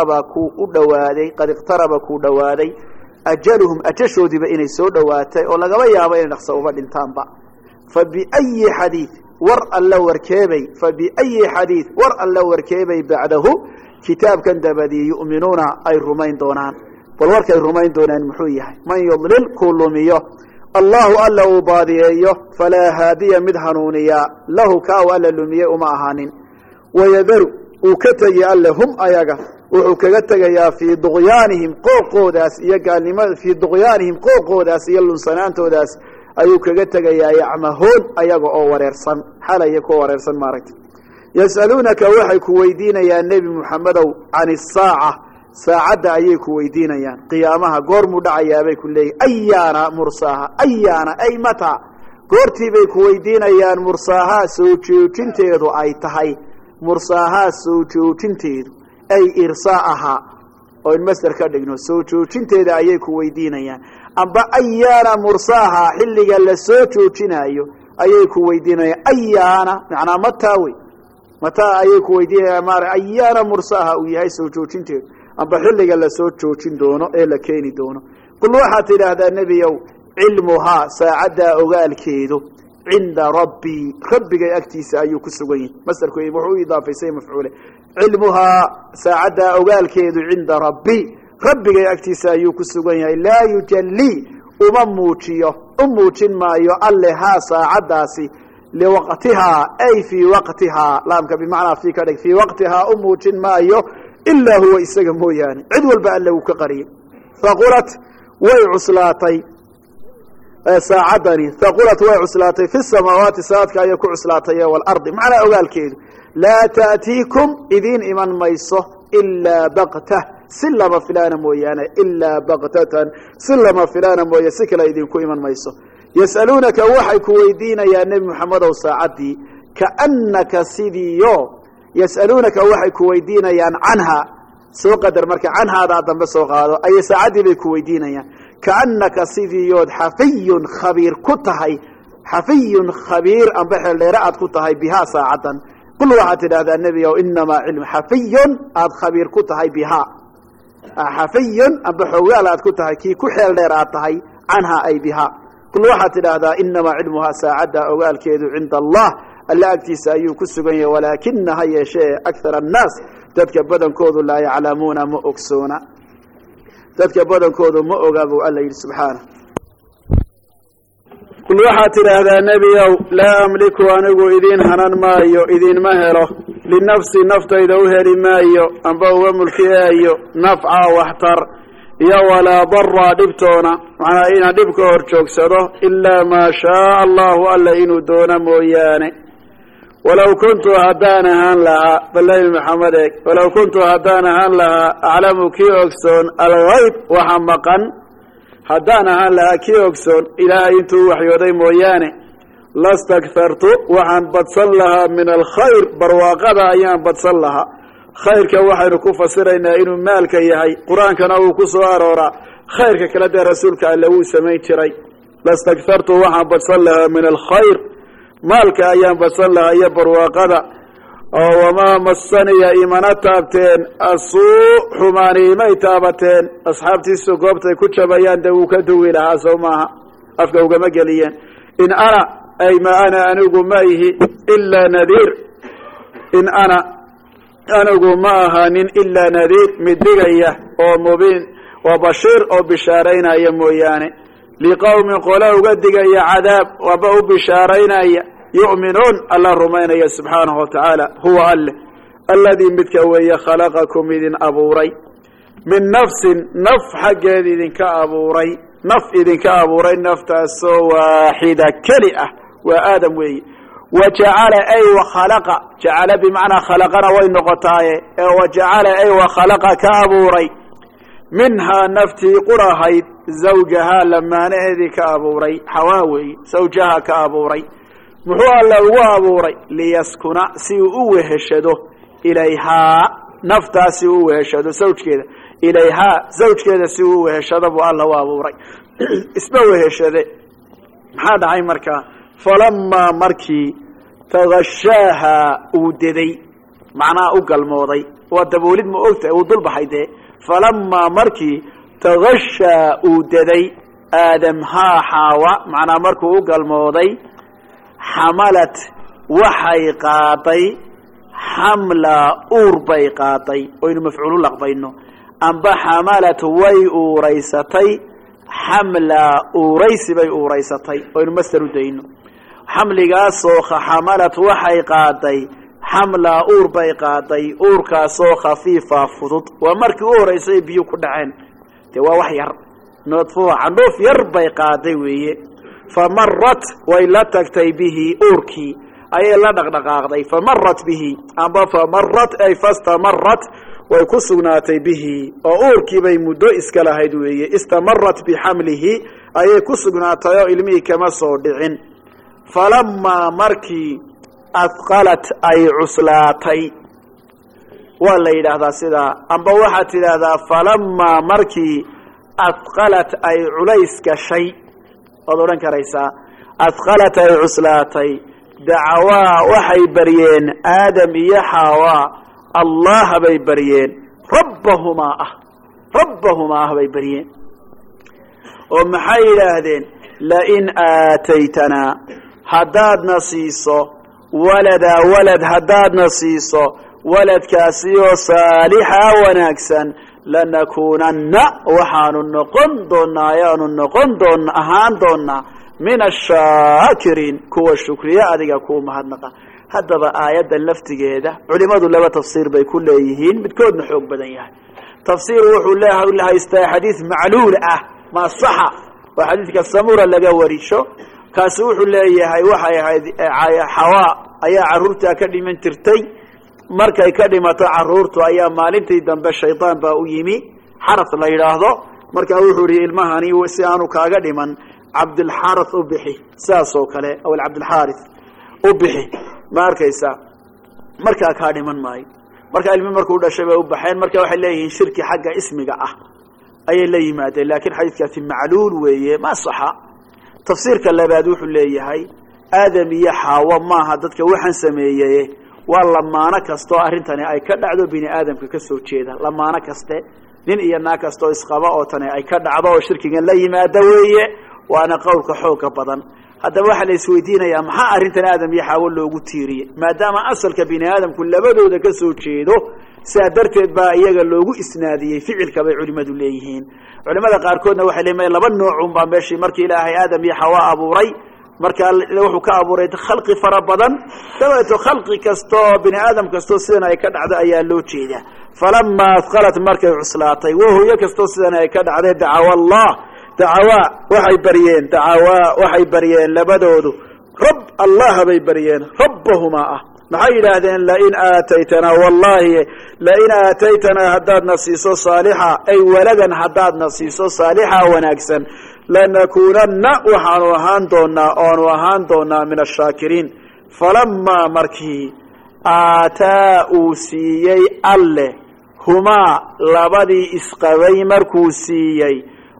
اقتربكوا دوادي أجلهم أجشوا دي بإني سود دواتي ولا قبيا بإني نخصوا بالإنتان با فبأي حديث ورأى الله وركيبي فبأي حديث ورأى الله وركيبي بعده كتاب كان دبدي يؤمنون أي الرمين دونان والورك أي الرمين دونان محوية من يضلل كل مياه الله ألا وباديه فلا هادي مدهنونيا له كاو ألا لمياه معهانين ويذر وكتي ألهم أياغا وكتي في ضغيانهم قوقوداس يقال في ضغيانهم قوقوداس يلون سنانتو داس ayuu kaga tagayaa yacmahood ayaga oo wareersan xalaya ku wareersan maaragtay yasalunaka waxay ku weydiinayaan nabi muxamedow ani saacada ayay ku weydiinayaan qiyaamaha goor mu dhacayaa bay ku leeyahay ayana mursaha ayana ay mata goortii bay ku weydiinayaan mursaha soo joojinteedu ay tahay mursaha soo joojinteedu ay irsaaha oo in masdar ka dhigno soo joojinteeda ayay ku weydiinayaan amba ayana mursaha xilliga la soo joojinayo ayay ku weydiinayaan ayana macna mata ayay ku weydiinayaan mar ayana mursaha uu yahay soo joojinteedu amba xilliga la soo joojin doono ee la keeni doono qul waxa tiraahdaa nabiyow ilmuha saacada ogaalkeedu inda rabbiga agtiisa ayuu ku sugan yahay masdarku wuxuu idaafayay mafcuule ilmuha saacada ogaalkeedu inda rabbiga agtiisa ayuu ku sugan yahay la yujalli umuujin maayo alle ha saacadaasi liwaqtiha ay fi waqtiha laamka bimaana fi kadhig fi waqtiha umuujin maayo illa huwa isaga mooyaane cid walba alle uu ka qariyay faqulat way cuslaatay saacadani faqulat way cuslaatay fi samaawaati saadka ay ku cuslaatay wal ardi macna ogaalkeedu laa ta'tiikum idiin iman mayso ilaa baktah si lama filaana mooyaane ilaa baktatan si lama filaana mooye si kale idinku iman mayso yas'aluunaka waxay ku weydiinayaan nebi moxamedow saacaddii kaannaka sidiiyo yas'aluunaka waxay ku weydiinayaan canha soo qadar marka canhaadaa dambe soo qaado ayay saacaddii bay ku weydiinayaan kaannaka sidiiyood xafiyun khabiir ku tahay xafiyun khabiir amba xeeldheere aad ku tahay bihaa saacaddan qul waxaad tidhahdaa nebi ow inamaa cilm xafiyun aad khabiir ku tahay bihaa xafiyun amba xoogaal aad ku tahay kii ku xeel dheer aad tahay canha ay bihaa qul waxaad tidhaahdaa inamaa cilmuhaa saacadda ogaalkeedu cinda allah alla agtiisa ayuu ku sugan yahay walaakina ha yeeshee akthar annaas dadka badankoodu laa yaclamuuna ma ogsoona dadka badankoodu ma ogaa buu alla yidhi subxaana qul waxaad tidhaahdaa nebiow laa amliku anigu idiin hanan maayo idiinma helo linafsi naftayda u heli maayo amba uga mulkiyayo nafca waxtar iyo walaa dara dhibtoona macnaa inaan dhib ka hor joogsado ilaa maa shaaa allahu alla inuu doono mooyaane walow kuntu haddaan ahaan lahaa bal nebi maxamed eeg walow kuntu haddaan ahaan lahaa aclamu kii ogsoon algayb waxa maqan haddaan ahaan lahaa kii ogsoon ilaahay intuu waxyooday mooyaane lastakhartu waxaan badsan lahaa min alkhayr barwaaqada ayaan badsan lahaa khayrka waxaynu ku fasiraynaa inuu maalka yahay qur-aankana uu ku soo arooraa khayrka kale dee rasuulka alle wuu samayn jiray lastakhartu waxaan badsan lahaa min alkhayr maalka ayaan badsan lahaa iyo barwaaqada oo wamaa masaniya imana taabteen asuu xumaani imay taabateen asxaabtiisu goobtay ku jabayaan dee wuu ka duwi lahaa sow maaha afka ugama geliyeen in ana ay ma ana anigu ma ihi ilaa nadiir in ana anigu ma ahaanin ilaa nadiir mid digaya oo mubiin waa bashiir oo bishaaraynaya mooyaane liqowmin qole uga digaya cadaab waba u bishaaraynaya yu'minuun alla rumaynaya subxaanahu watacaala huwa alle alladii midka weeye khalaqakum idin abuuray min nafsin naf xaggeed idinka abuuray naf idinka abuuray naftaasoo waaxida keli ah waa aadam weeye wajacala ay wakhalaqa jacala bimacnaa khalaqana way noqotaaye ee wajacala ay wakhalaqa ka abuuray minhaa naftii qurahayd zawjahaa lamaanaheedii ka abuuray xawaa weeye zawjaha ka abuuray muxuu alla ugu abuuray liyaskuna si uu u weheshado ilayhaa naftaa si uu u weheshado zawjkeeda ilayhaa zawjkeeda si uu u weheshado buu alla u abuuray isma weheshade maxaa dhacay markaa falamaa markii tagashaaha uu deday macnaha u galmooday waa daboolid ma ogtahay uu dulbaxay dee falamaa markii tagashaa uu deday aadamhaa xaawa macnaa markuu u galmooday xamalat waxay qaaday xamla uur bay qaaday oynu mafcuulu laqbayno amba xamalat way uuraysatay xamla uuraysi bay uuraysatay oynu masder u dayno xamligaasoo xamalat waxay qaaday xamla uur bay qaaday uurkaasoo khafiifa fudud waa markii u horeysay biyo ku dhaceen dee waa wax yar noodfuha candhuuf yar bay qaaday weeye famarat way la tagtay bihi uurkii ayay la dhaqdhaqaaqday famarat bihi amba famarat ay fastamarat way ku sugnaatay bihi oo uurkii bay muddo iska lahayd weeye istamarat bixamlihi ayay ku sugnaatay oo ilmihii kama soo dhicin falamaa markii adqalat ay cuslaatay waa la yidhaahdaa sidaa amba waxaad tidhaahdaa falamaa markii adqalat ay culays gashay waad odhan karaysaa adqalat ay cuslaatay dacawaa waxay baryeen aadam iyo xaawaa allaha bay baryeen rabbahumaa ah bay baryeen oo maxay yidhaahdeen lain aataytanaa haddaadna siiso waladaa walad haddaadna siiso waladkaasi oo saalixa wanaagsan lanakuunanna waxaanu noqon doonaa ayaanu ahaan doonaa min ashaakiriin kuwa shukriya adiga kuu mahadnaqa haddaba aayaddan laftigeeda culimadu laba tafsiir bay ku leeyihiin midkoodna xoog badan yahay tafsiir wuxuu la haystaa xadiid macluul ah ma saxa oo xadiidka samura laga warisho kaasi wuxuu leeyahay waxay ahayd xawaa ayaa carruurtaa ka dhiman jirtay markay ka dhimato caruurtu ayaa maalintii dambe shaydaan baa u yimi xaras la yidhaahdo markaa wuxuu yihi ilmahani si aanu kaaga dhiman cabdilxaris u bixi saas oo kale aw cabdilxaaris u bixi ma arkaysa markaa kaa dhiman maayo markaa ilmi markuu dhashay bay u baxeen marka waxay leeyihiin shirki xagga ismiga ah ayay la yimaadeen laakiin xadiidkaasi macluul weeye ma saxa tafsiirka labaad wuxuu leeyahay aadam iyo xaawo maaha dadka waxaan sameeyey waa lamaano kastoo arrintani ay ka dhacdo bini aadamka ka soo jeeda lamaano kaste nin iyo naag kastoo isqaba oo tani ay ka dhacdo oo shirkigan la yimaada weeye waana qowlka xooga badan haddaba waxaa la isweydiinayaa maxaa arrintan aadam iyo xaawo loogu tiiriyey maadaama asalka bini aadamku labadooda ka soo jeedo sidaa darteed baa iyaga loogu isnaadiyey ficilka bay culimadu leeyihiin culimada qaarkoodna waxay leeyihin laba noocun baa meeshii markii ilaahay aadam iyo xaawo abuuray markaa wuxuu ka abuuray khalqi fara badan dabeeto khalqi kastoo bini aadam kastoo sidan ay ka dhacdo ayaa loo jeedaa falamaa adqalat markay cuslaatay wahuyo kastoo sidan ay ka dhacday dacawa allah waxay baryeen labadoodu rab allah bay baryeen rabbahumaa maxay yidhaahdeen lain aataytanaa wallahi lain aataytanaa haddaadna siiso saalixa ay waladan haddaadna siiso saalixa wanaagsan lanakuunanna waxaanu ahaan doonaa min ashaakiriin falamaa markii aataa uu siiyey alle humaa labadii isqabay markuu siiyey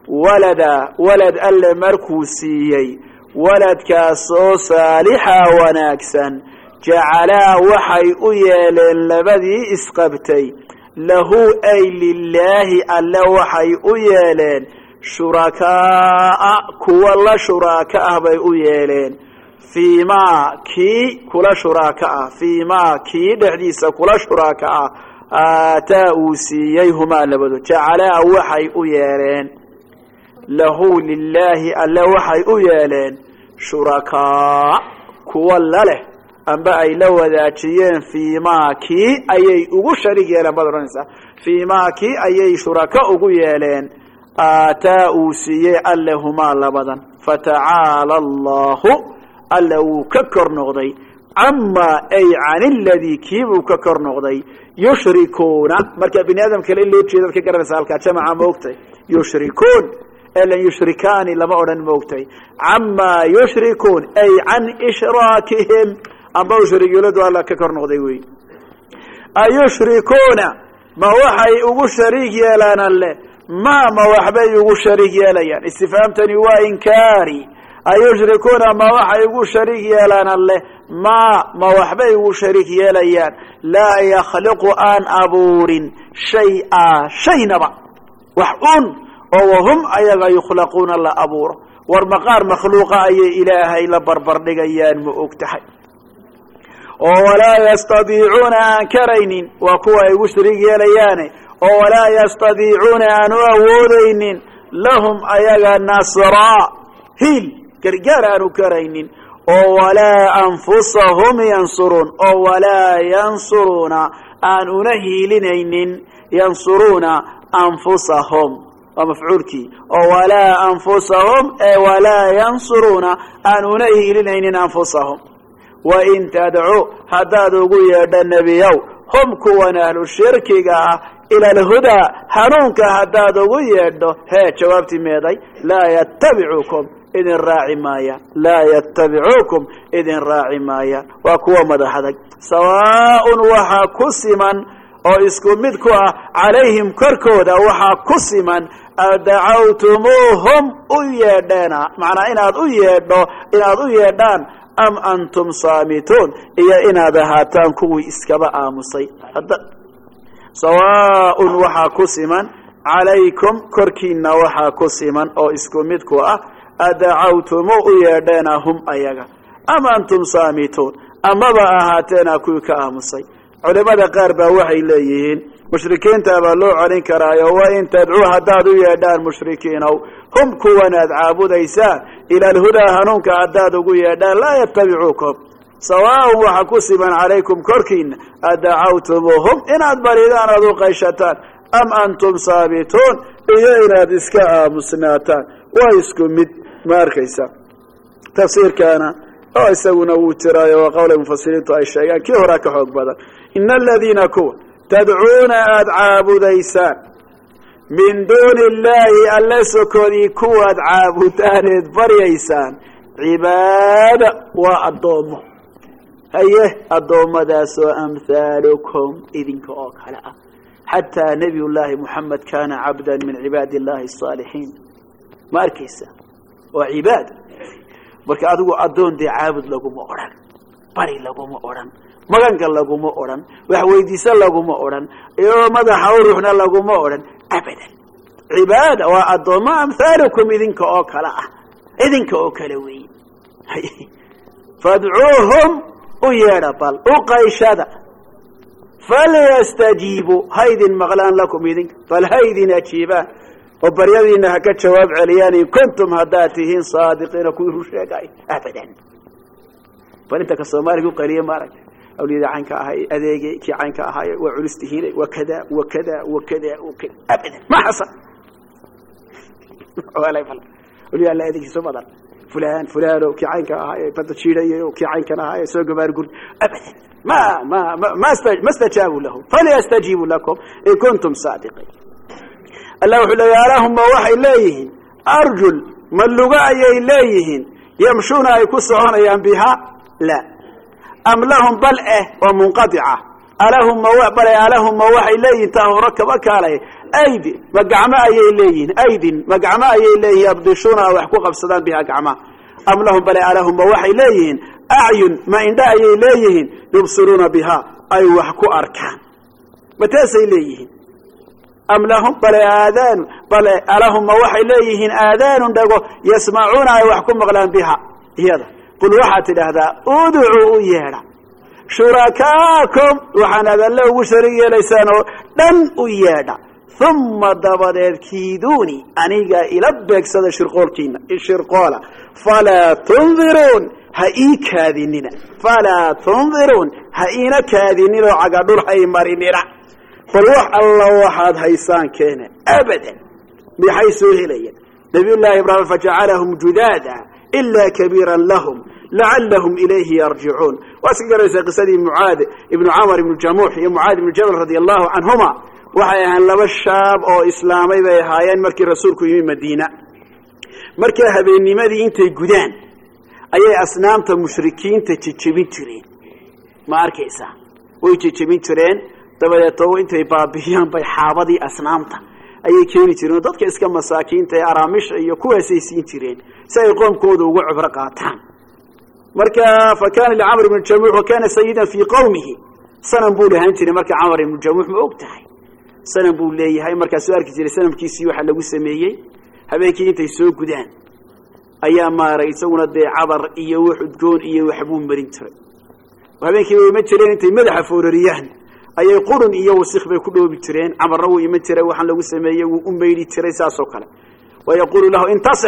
walad alle markuu siiyey waladkaasoo saalixa wanaagsan jacalaa waxay u yeeleen labadii isqabtay lahu ay lilaahi alle waxay u yeeleen shurakaaa kuwa la shuraaka ah bay u yeeleen fiimaa kii kula shuraaka ah fiimaa kii dhexdiisa kula shuraaka ah aataa uu siiyey humaa labadood jacalaa waxay u yeeleen lahu lilaahi alle waxay u yeeleen shurakaa kuwa la leh amba ay la wadaajiyeen fiimaa kii ayay ugu sharig yeeleen baad odhanaysaa fiimaa kii ayay shuraka ugu yeeleen aataa uu siiyey alle humaa labadan fatacaala allahu alle wuu ka kor noqday camaa ay can iladii kiibuu ka kor noqday yushrikuuna marka bini aadam kale in loo jeedaad ka garanaysa halkaa jamaca maogtay yushrikuun elan yushrikaani lama odhan maogtay camaa yushrikuun ay can ishraakihim amba ushrigyoladu alla ka kor noqday wey ayushrikuuna ma waxay ugu shariig yeelaan alle ma waxbay ugu shariig yeelayaan istifhaamtani waa inkaari ayushrikuuna ma waxay ugu shariig yeelaan alle ma waxbay ugu shariig yeelayaan laa yakhliqu aan abuurin shay-a shaynaba wax un oo wahum ayaga yukhlaquuna la abuuro war maqaar makhluuqa ayay ilaahay la barbar dhigayaan ma og tahay oo walaa yastadiicuuna aan karaynin waa kuwa ay ugu shariig yeelayaane oo walaa yastadiicuuna aan u awoodaynin lahum ayaga nasraa hiil gargaar aanu karaynin oo walaa anfusahum yansuruun oo walaa yansuruuna aan una hiilinaynin yansuruuna anfusahum waa mafcuulkii oo walaa anfusahum ee walaa yansuruuna aan una hiilinaynin anfusahum wain tadcu haddaad ugu yeedho nebiyow hum kuwan ahlu shirkiga ah ila alhudaa hanuunka haddaad ugu yeedho hee jawaabtii meeday laa yattabicukum idin raaci maayaan laa yattabicuukum idin raaci maayaan waa kuwa madax adag sawaaun waxaa ku siman oo isku mid ku ah calayhim korkooda waxaa ku siman adacawtumuuhum u yeedheena macnaa inaad u yeedhaan am antum saamituun iyo inaad ahaataan kuwii iskaba aamusay sawaaun waxaa ku siman calaykum korkiina waxaa ku siman oo isku mid ku ah adacawtumu u yeedheena hum ayaga am antum saamituun amaba ahaateena kuwii ka aamusay culimada qaar baa waxay leeyihiin mushrikiinta baa loo celin karaayo wain tadcuu haddaad u yeedhaan mushrikiinow hum kuwanaad caabudaysaan ila alhudaa hanuunka haddaad ugu yeedhaan laa yattabicuukum sawaaun waxa ku siman calaykum korkiina adacawtumuuhum inaad baridaan aad u qayshataan am antum saabituun iyo inaad iska aamusnaataan waa isku mid ma arkaysa tafsiirkaana oo isaguna wuu jiraayo waa qowlay mufasiriintu ay sheegaan kii horaa ka xoog badan ina aladiina kuwa tadcuuna aada caabudaysaan min duuni illaahi alla sokodii kuwaad caabudaaneed baryaysaan cibaada waa addoommo haye addoommadaasoo amhaalukum idinka oo kale ah xataa nebiy llaahi moxamed kaana cabdan min cibaadi illaahi asaalixiin ma arkaysa waa cibaada marka adigu addoon dee caabud laguma odhan bari laguma odhan maganka laguma odhan wax weydiisa laguma odhan iyo madaxa u ruuxna laguma odhan abadan cibaada waa addoommo amhaalukum idinka oo kale ah idinka oo kale weeye fadcuuhum u yeedha bal u qayshada falyastajiibuu haydin maqlaan lakum idinka bal haydin ajiibaan oo baryadiina ha ka jawaab celiyaan in kuntum haddaad tihiin saadiqiina kuwii run sheegay abadan bal inta ka soomaaliga u qaliya maaragta awliyada caynka ahay adeegay kii caynka ahay waa culus tihiin wakada wakada wakada wakada abadan ma xasan walay fal awliya la adeegso badan fulaan fulaano kii caynka ahay bada jiidayo kii caynkana ahay soo gabaar gurd abadan ما استجابوا له فليستجيبوا لكم إن كنتم صادقين الله وحده يراهم وحي إليهن أرجل من لقاء إليهن يمشون يكسعون أيام بها لا أم لهم بلئة ومنقطعة ألهم وحي إليهن تاهو ركبك عليه أيدي مقعماء إليهن أيدي مقعماء إليه يبدشون ويحكوا قبصدان بها قعماء أم لهم بلئة لهم وحي إليهن أعين ما إنداء إليهن يبصرون بها أي وحكوا أركان متى إليهن أم لهم بل آذان بل ألهم وحي إليهن آذان دقوا يسمعون أي وحكوا مغلان بها هذا قل وحات هذا ادعوا إيانا شركاكم وحنا ذا الله وشرية ليسانه دن إيانا ثم دبرت كيدوني أنيقا إلبك سد الشرقالة فلا تنظرون هاي كاذننا فلا تنظرون هاينا كاذننا عقدور هاي مريننا فالوح الله واحد هيسان كان أبدا بحيث إليه نبي الله إبراهيم فجعلهم جدادا إلا كبيرا لهم لعلهم إليه يرجعون وأسكر قصدي معاذ ابن عمر بن الجموح يا معاذ بن جبل رضي الله عنهما وحيان لما الشاب أو إسلامي بيهايان مركي رسولكم يمين مدينة مركي هبيني مدي انتي قدان ayay asnaamta mushrikiinta jijibin jireen ma arkaysa way jijibin jireen dabadeed intay baabiyaan bay xaabadii asnaamta ayay keeni jireen dadka iska masaakiinta ee araamish iyo kuwaasay siin jireen si ay qoomkooda ugu cibro qaataan marka fakaan al-amr ibn jamuh wa kana sayyidan fi qawmihi sanam buu lahaan jiray marka amr ibn jamuh ma ogtahay sanam buu leeyahay marka soo arki jiray sanamkiisii waxa lagu sameeyay habeenkii intay soo gudaan ayaa maaray isaguna dee cadar iyo wuxudgoon iyo waxbuu marin jiray habeenkii way ma jireen intay madaxa foorariyaan ayay qurun iyo wasakh bay ku dhoobi jireen camarna wuu ima jiray waxaan lagu sameeyay wuu u meeyri jiray saasoo kale wayaqulu lahu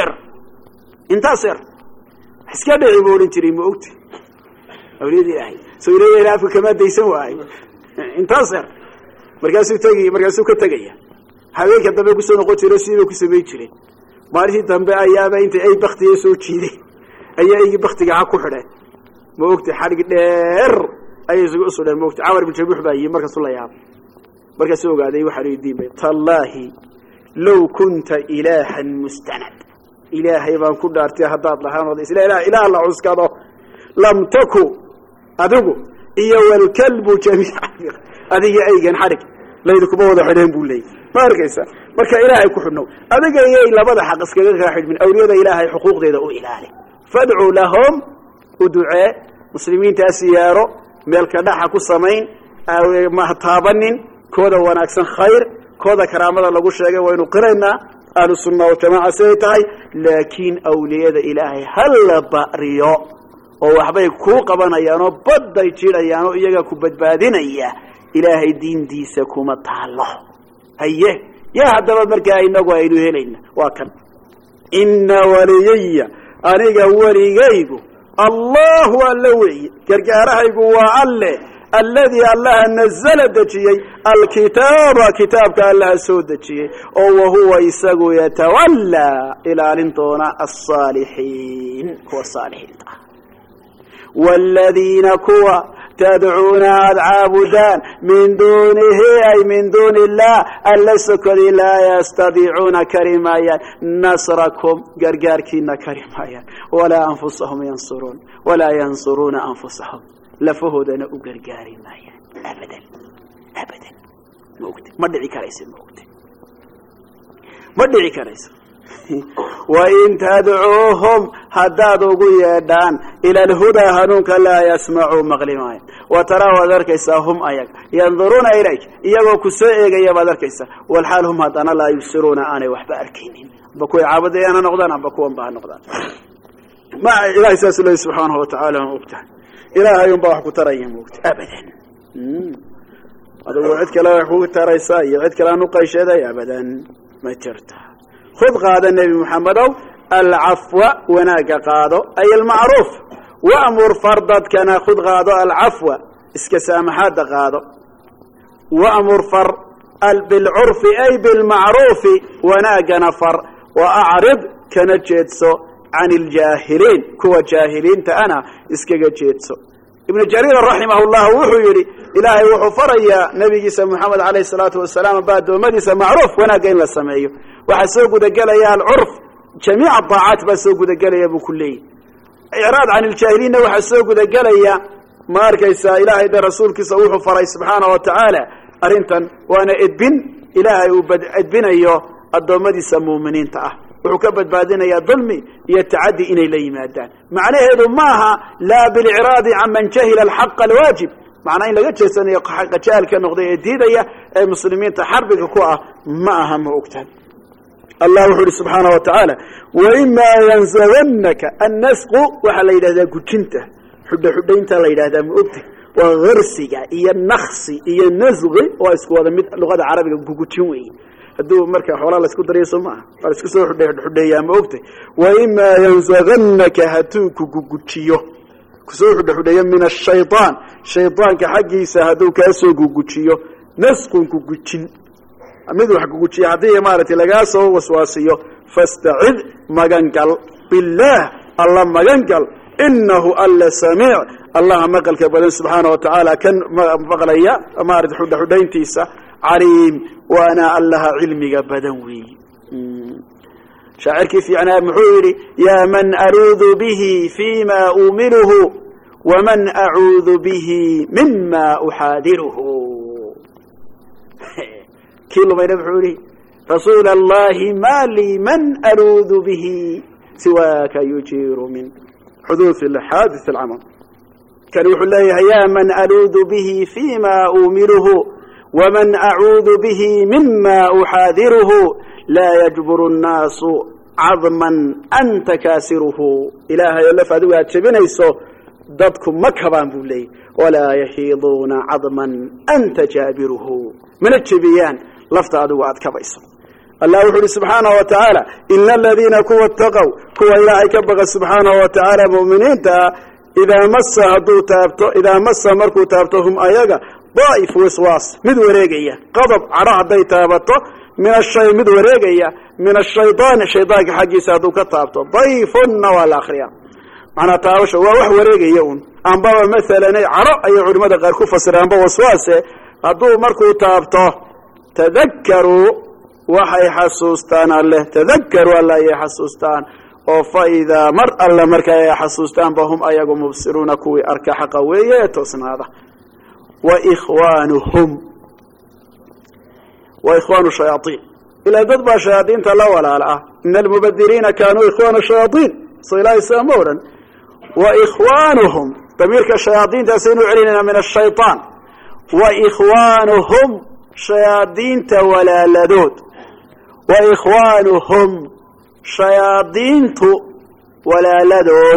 intasir iska dhici buu oran jiray ma ogti awliyadii ahay soo ilayay afka kama daysan waay intasir markaasuu ka tagaya habeenka dambe ku soo noqon jiray sidoo ku sameey jiray maalintii dambe ayaaba intay ay baktiye soo jiiday ayaa ay baktiga ku xidhay ma ogtay xarig dheer ayay isugu soo ma ogtay Amar ibn Jamuh baa markaas la yaab markaas ogaaday waxa ay diimay tallahi law kunta ilaahan mustanad ilaahay baan ku dhaartay hadaad lahaan wada ilaaha la cuskado lam taku adigu iyo wal kalbu jamii'an adiga aygan xarig laydu kuma wada xidheen buu leeyahay ma arkaysa marka ilaahay ku xidhno adiga ayay labada xaq iskaga raaxid min awliyada ilaahay xuquuqdeeda oo ilaali fad'u lahum ud'a muslimiinta siyaaro meel ka dhaxa ku sameyn ma taabanin kooda wanaagsan khayr kooda karaamada lagu sheegay waynu qiraynaa ahlu sunna wal jamaa saytahay laakiin awliyada ilaahay hal bariyo oo waxbay ku qabanayaan oo baday jiirayaan oo iyaga ku badbaadinaya ilaahay diintiisa kuma taalo haye يا هذا مركا إنه وينه هلين وكان إن وليي أنا وليي الله اللوي كرجاره يقوى الله الذي الله نزل دجي الكتاب كتاب الله سود دجي وهو يسقو يتولى إلى لنطونا الصالحين هو الصالحين والذين كوا تدعون عابدان من دونه أي من دون الله الذين لا يستطيعون كريمايا نصركم قرقاركين كريمايا ولا أنفسهم ينصرون ولا ينصرون أنفسهم لفهودنا وقرقاري مايا أبدا أبدا موت مدعي كريس الموت مدعي كريس وإن تدعوهم هدادوا قيادان إلى الهدى هنوك لا يسمعوا مغلمايا وترى وذلك هم أيك ينظرون إليك إياقوا كسائق إياقوا ذلك والحال هم هدانا لا يبصرون آني وحبا أركينين بكوي عابد أنا نقضان بكوي أنبها نقضان ما إلهي ساس الله سبحانه وتعالى مبتع إلهي ينبح كتريهم مبتع أبدا هذا وعدك لا يحوك تريسا يعدك لا نقيش هذا أبدا ما ترتها خذ قادة النبي محمد العفو وناك قادة أي المعروف وأمر فرضت كان خذ قادة العفو اسكسامحات قادة وأمر بالعرف أي بالمعروف وناك نفر وأعرض كانت جيتسو عن الجاهلين كوا جاهلين تأنا اسكا جيتسو ابن جرير رحمه الله وحيري إلهي وحفريا نبي محمد عليه الصلاة والسلام بعد ومديسة معروف وناك إلا السمعيه وحسوق دقل يا العرف جميع الطاعات بسوق دقل يا بكلي إعراض عن الجاهلين وحسوق دقل يا ماركيسا إلهي ده رسولك سوح فري سبحانه وتعالى أرنتا وأنا إلهي أدبن أيوه الضمدي سمو منين تأه وحكبت بعدين يا ظلمي يتعدي إلي لي مادان معناه هذا ماها لا بالإعراض عن من جهل الحق الواجب معناه إن لقيت سنة حق جهل كنقضي الديدة المسلمين تحربك كوعة ما أهم أكتن الله وحده سبحانه وتعالى وإما ينزغنك النسق وحلا إذا ذا كنت حدا انت لا إذا ذا مؤبته وغرسك إيا النخس إيا النزغ واسكو هذا لغة عربية كوكوتشوي هدو مركا حوالي لا اسكو دريسو ما اسكو سو حدا يا مؤبته وإما ينزغنك هتوك كوكوتشيو كسو حدا من الشيطان شيطان كحقيسا هدو كاسو كوكوتشيو نسق كوكوتشين mid wax kugu jiyaadiyay maartay laga soo waswaasiyo fasta'id magangal billah allah magangal innahu alla sami' allah maqalka badan subhanahu wa ta'ala kan maqlaya maartay xudayntiisa alim wa ana allah ilmiga badan wi shaacirki fi ana muhuri ya man arudu bihi fima umiluhu wa man a'udhu bihi mimma uhadiruhu كيلو بين بحوري رسول الله ما لي من ألوذ به سواك يجير من حدوث الحادث العمل كان يقول الله يا من ألوذ به فيما أؤمله ومن أعوذ به مما أحاذره لا يجبر الناس عظما أنت كاسره إله يلف أدوات شبنيسو ضدكم مكبان بولي ولا يحيضون عظما أنت جابره من التبيان لفت أدوات كبيس الله يقول سبحانه وتعالى إن الذين كوا اتقوا كوا إلهي كبغ سبحانه وتعالى مؤمنين إذا مس هدو تابتو إذا مس مركو تابتهم أيغا ضائف وسواس مدوريقية قضب عراح دي تابتو من الشيء مدوريقية من الشيطان الشيطان حقي سادو كتابتو ضيف والآخرين معنا تاوش ووح وريقية أنبابا مثلا عراء أي علماء غير كفصر أنبابا وسواسه هدو مركو تابتو تذكروا وحي حسوستان الله تذكروا الله يحسوستان وفإذا مر الله مركا يحسوستان بهم أيقوا مبصرون كوي أركا حقوية توسن هذا وإخوان الشياطين إلى ضد شياطين تلا ولا لا إن المبذرين كانوا إخوان الشياطين صلاة سامورا وإخوانهم تبيرك الشياطين تسينوا علينا من الشيطان وإخوانهم شياطين ولا لدود وإخوانهم شياطين ولا لدود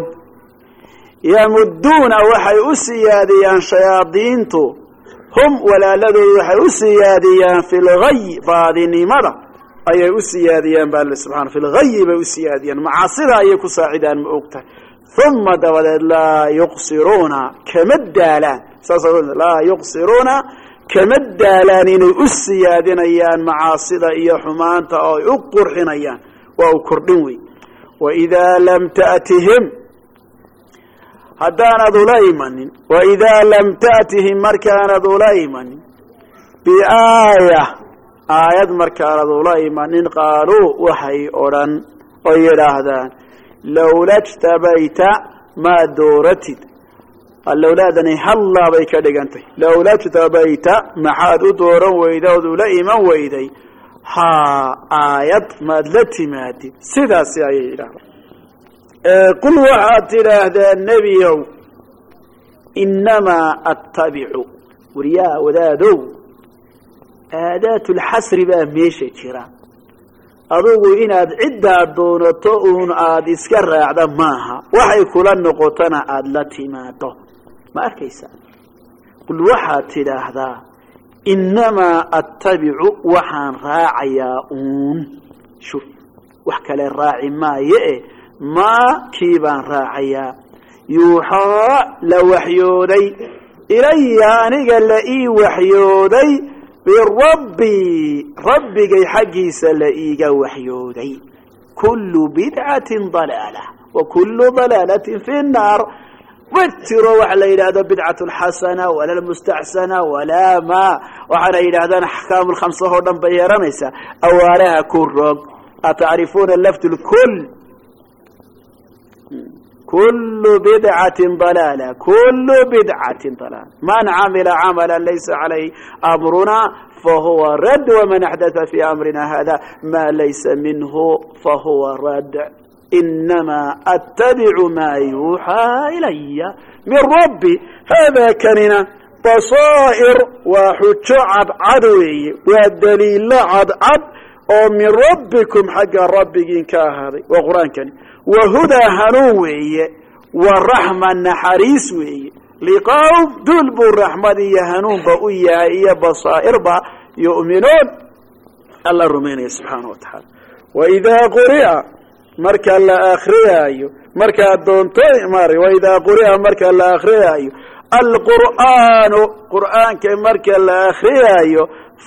يمدون وحي أسياديان شياطين هم ولا لدود وحي أسياديان في الغي فاذني مرة أي أسياديان بالله سبحانه في الغي بأسياديان معاصرة أيكو ساعدان مؤقتا ثم دولد لا يقصرون كمدالان لا يقصرون كمدالان إنه أسيادينيان معاصرة إيا حمانتا أو يقرحنيان وأكردنوي وإذا لم تأتهم haddaanad ula imanin waidaa lam ta'tihim markaanad ula imanin biaaya aayad markaanad ula imanin qaaluu waxay odhan oo yidhaahdaan lowla jtabayta maa dooratid allowlaadani hallaa bay ka dhigantay lowla jtabayta maxaad u dooran weyda ood ula iman weyday haa aayad maad la timaadid sidaasi ayay yidhahdaan qul waxaad tidhaahdaa nebiyow inamaa attabicu waryaa wadaadow aadaatulxasri baa meesha jira adugu inaad ciddaad doonato uun aada iska raacda maaha waxay kula noqotona aada la timaado ma arkaysaa qul waxaad tidhaahdaa inamaa attabicu waxaan raacayaa uun shuf wax kale raaci maaye maa kii baan raacayaa yuuxaa la waxyooday ilaya aniga la ii waxyooday birabbii rabbigay xaggiisa la iiga waxyooday kullu bidcatin dalaala wa kullu dalaalatin fi nnaar ma jiro waxa la yidhahdo bidcat lxasana wala lmustaxsana walaa ma waxaana yidhahdaan axkaamu lkhamsa oo dhan bay yeeranaysaa awaaraha ku rog atacrifuuna lafd lkul kullu bidcatin dalaala kullu bidcatin dalaala man camila camala laysa calayhi amruna fahuwa rad waman axdatha fi amrina hada ma laysa minhu fahuwa rad inamaa attabicu maa yuuxaa ilaya min rabbi hada kanina basaa'ir waa xujo cadcad weeye waa daliilo cadcad oo min rabbikum xagga rabbigiin ka ahaaday waa qur-aankani wahudaa hanuun weeye wa raxma naxariis weeye liqowm dul buu raxmad iyo hanuunba u yahay iyo basaa'irba yu'minuun alla rumaynaya subxaana wa tacaala waidaa quri'a marka la akriyaayo markaad doonto waidaa quri'a marka la akriyaayo alqur'aanu qur'aanka marka la akriyaayo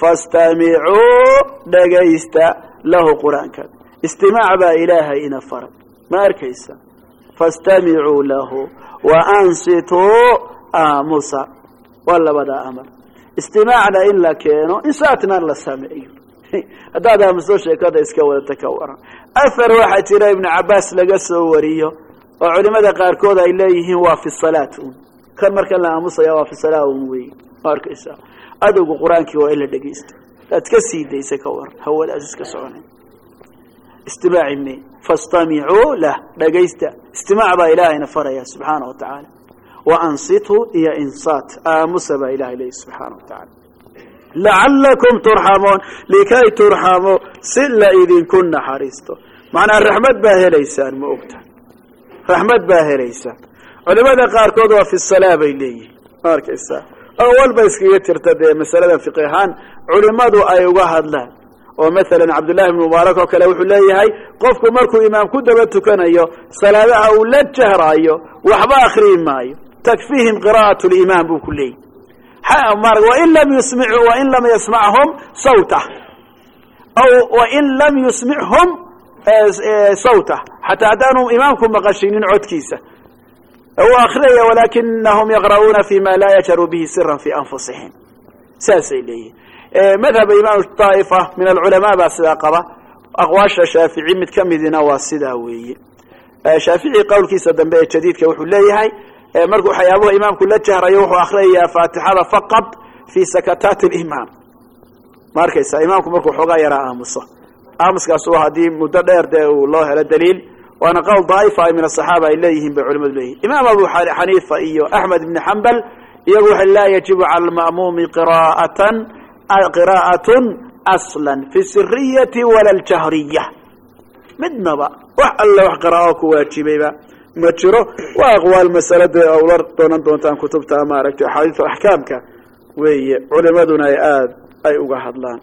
fastamicuu dhagaysta lahu qur'aanka istimaac baa ilaahay ina faray ma arkaysa fastamicuu lahu wa ansituu aamusa waa labadaa amar istimaacna in la keeno insaatna la sameeyo haddaad aamuso sheekada iska wadata ka waran ahar waxaa jira ibnu cabaas laga soo wariyo oo culimada qaarkood ay leeyihiin waa fi salaat un kan markan la aamusaya waa fi salaa un wey ma arkaysa adowgu qur-aankii waa in la dhegaysta aad ka sii daysa ka waran hawadaas iska soconay istimaaci me fastamicuu lah dhagaysta istimaac baa ilaahayna faraya subxaana wa tacaala wa ansitu iyo insaat aamusa baa ilahay leeyahy subxaana wa tacaala lacalakum turxamuun likay turxamuu si la idinku naxariisto macnaa raxmad baa helaysaan ma ogta raxmad baa helaysaan culimada qaarkood waa fi salaa bay leeyihin ma arkaysaa oo walba iskaga jirta dee masaladan fiqi ahaan culimadu ay uga hadlaan oo masalan cabdullahi ibn mubaarak oo kale wuxuu leeyahay qofku markuu imaam ku daba tukanayo salaadaha uu la jahraayo waxba akriyi maayo takfiihim qira'at limaam buu ku leeyahy wain lam yusmicu wain lam yasmachum sawtah aw wain lam yusmichum sawtah xataa haddaanu imaamku maqashinin codkiisa u akriyaya walakinahum yaqra'uuna fi ma laa yajharu bihi siran fi anfusihim saasay leeyihin madhaba imaam طaa'ifa min alculamaa baa sidaa qaba aqwaasha shaafici mid ka midina waa sidaa weeye shaafici qowlkiisa dambe ee jadiidka wuxuu leeyahay markuu waxyaabuhu imaamku la jahrayo wuxuu akhriyayaa faatixada faqad fi sakataat اlimaam ma arkaysa imaamku markuu xoogaa yaraa aamuso aamuskaas waa haddii muddo dheer dee uu loo helo daliil waana qowl daa'ifa min asaxaaba ay leeyihiin bay culimadu leeyihin imaam abu xaniifa iyo axmed ibni xambal iyagu waxay laa yajibu cala alma'muumi qiraa'atun aslan fi siriyati wala aljahriya midnaba wax alle wax qiraa'o ku waajibayba ma jiro waa aqwaal masalada awla doonan doontaan kutubta maaragtay axaadiis axkaamka weeye culimaduna ay uga hadlaan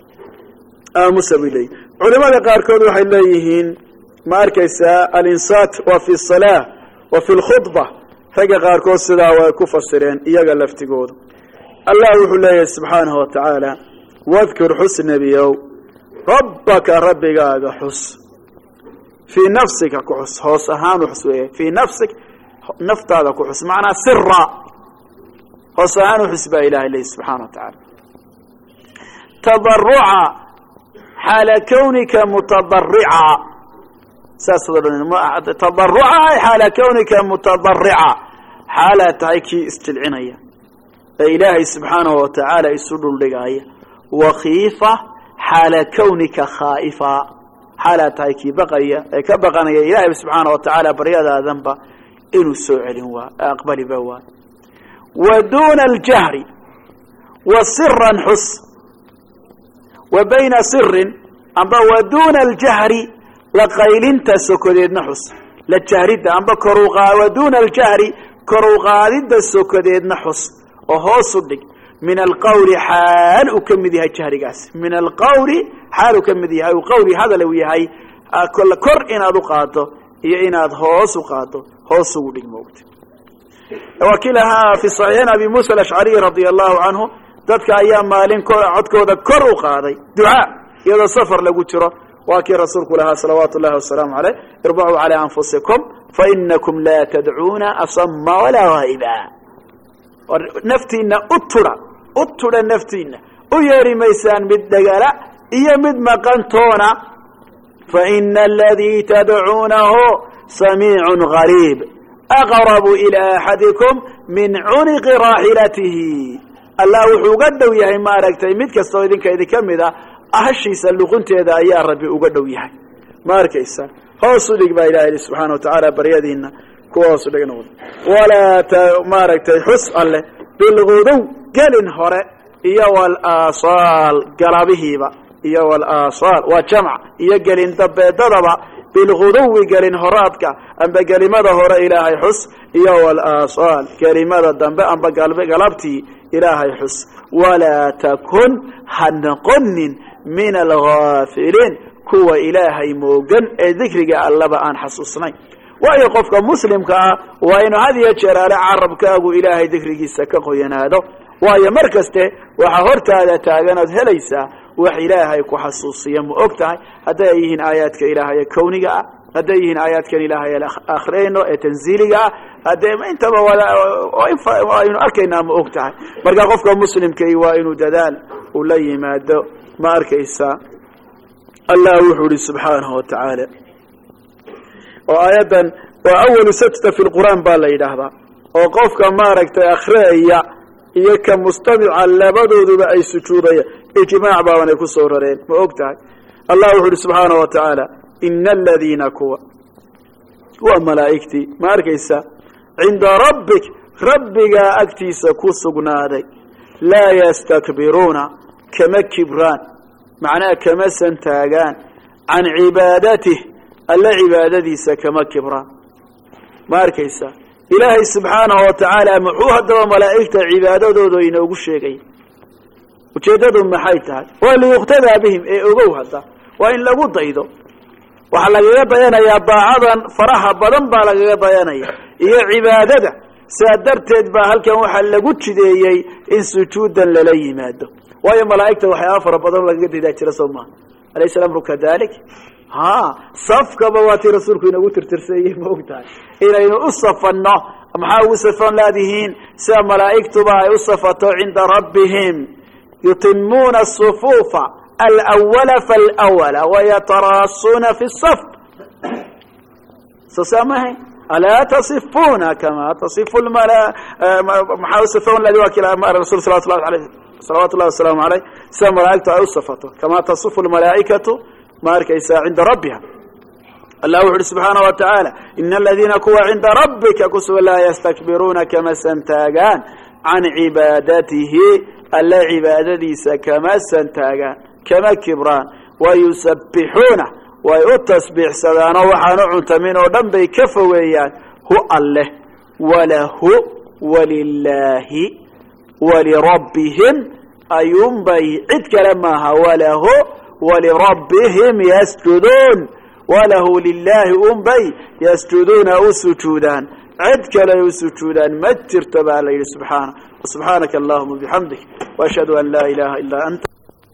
aamusa bay leeyihin culimada qaarkood waxay leeyihiin ma arkaysaa alinsaat waa fi salaa wa fi lkhudba ragga qaarkood sidaa way ku fasireen iyaga laftigooda allah wuxuu leeyahay subxaanahu wa tacaala wadkur xus nebiyow rabbaka rabbigaaga xus fii nafsika ku xus hoos ahaan u xus weeye fii nafsik naftaada ku xus macnaa sira hoos ahaan u xus baa ilaahay leeyahay subxaana wa tacaala tadarruca xaala kawnika mutadarrica saas tadarruca ay xaala kawnika mutadarrica xaalaa tahay kii isjilcinaya ee ilaahay subxaanahu wa tacaala isu dhuldhigaaya wakiifa xaala kawnika khaa'ifa xaalaa tahay kii baqaya ee ka baqanaya ilaahay subxaana wa tacaala baryadaadanba inuu soo celin waa aqbaliba waa wa duuna aljahri wa siran xus wa bayna sirin amba wa duuna aljahri la qaylinta sokodeedna xus la jahridda amba wa duuna aljahri koruqaadidda sokodeedna xus oo hoos u dhig min alqawli xaal uu ka mid yahay jahrigaas min alqawli xaal uu ka mid yahay qawli hadal uu yahay kor inaad u qaado iyo inaad hoos u qaado hoos ugu dhig moogta wakilaha fi saxiixin abi muusa alashcari radia allahu canhu dadka ayaa maalin codkooda kor u qaaday ducaa iyadoo safar lagu jiro waa kii rasuulku lahaa salawaatu ullahi wasalaamu caleyh irbacuu calaa anfusikum fainakum laa tadcuuna asama walaa haa'iba naftiina u tudha naftiina u yeeri maysaan mid dhagala iyo mid maqantoona faina aladii tadcuunahu samiicun gariib aqrabu ilaa axadikum min cuniqi raaxilatihi allah wuxuu uga dhow yahay maaragtay mid kastoo idinka mid a ahashiisa luqunteeda ayaa rabbi uga dhow yahay ma arkaysa hoos u dhig baa ilahay subxaana wa tacaala baryadiina kuwa hoos u dhigna walaa maaragtay xus alleh bilgudow gelin hore iyo walasaal galabihiiba iyo walasaal waa jamc iyo gelin dambeedadaba bilgudowi gelin horaadka amba gelimada hore ilaahay xus iyo walasaal gelimada dambe amba galabtii ilaahay xus walaa takun ha noqonin min alghaafiliin kuwa ilaahay moogan ee dikriga allaba aan xasuusnayn waayo qofka muslimka ah waa inuu had iyo jeer ale carabkaagu ilaahay dikrigiisa ka qoyanaado waayo mar kaste waxaa hortaada taaganood helaysaa wax ilaahay ku xasuusiya ma og tahay hadday ay yihiin aayaadka ilaahay ee kawniga ah hadday yihiin aayaadkan ilaahay ee akhriyayno ee tanziiliga ah haddee intaba aynu arkaynaa ma og tahay marka qofka muslimkay waa inuu dadaal uu la yimaado ma arkaysaa allah wuxuu ihi subxaanahu wa tacaala oo aayaddan waa awalu sajda fi lqur'aan baa la yidhaahdaa oo qofka maaragtay akhriyaya iyo ka mustamica labadooduba ay sujuudaya ijmaac baabanay ku soo rareen ma og tahay allah wuxuu ihi subxaanahu wa tacaala ina aladiina kuwa waa malaa'igtii ma arkaysa cinda rabbik rabbigaa agtiisa ku sugnaaday laa yastakbiruuna kama kibraan macnaha kama santaagaan can cibaadatih alla cibaadadiisa kama kibraan ma arkaysa ilaahay subxaanahu wa tacaala muxuu haddaba malaa'igta cibaadadooda inoogu sheegay ujeeddadu maxay tahay waa liyuqtadaa bihim ee ogow hadda waa in lagu daydo waxaa lagaga dayanayaa daacadan faraha badan baa lagaga dayanaya iyo cibaadada sidaa darteed baa halkan waxaa lagu jideeyey in sujuudan lala yimaado waayo malaa'igta waxyaaba fara badan lagaga daydaa jira soo maha alaysa alamru kadalik safkaba waa tii rasuulku inagu tirtirseeyey ma og tahay inaynu u safanno maxaa ugu safan laadihiin sida malaa'igtuba ay u safato cinda rabbihim yutimuuna asufuufa alawala falawala wayataraasuuna fi saf soo saamahay alaa tasifuna kama tasifu maxaa u safan laadi waa kila rasul salawaatu llahi wasalaamu alayh sida malaa'igtu ay u safato kama tasifu lmalaa'ikatu ma arkaysaa cinda rabbiha allah wuxu uhi subxaana wa tacaala ina aladiina kuwa cinda rabbika kusugan laa yastakbiruuna kama santaagaan can cibaadatihi alla cibaadadiisa kama santaagaan kama kibraan wayusabbixuuna way u tasbiixsadaanoo waxaan u cuntamin oo dhan bay ka fogeeyaan hu alleh walahu walilaahi walirabbihim ayuunbay cid kale maaha walahu walirabbihim yasjuduun walahu lilaahi unbay yasjuduuna u sujuudaan cid kale u sujuudaan ma jirto baa la yidhi subxaana subxaanaka allahuma bixamdik waashhadu an laa ilaaha ilaa anta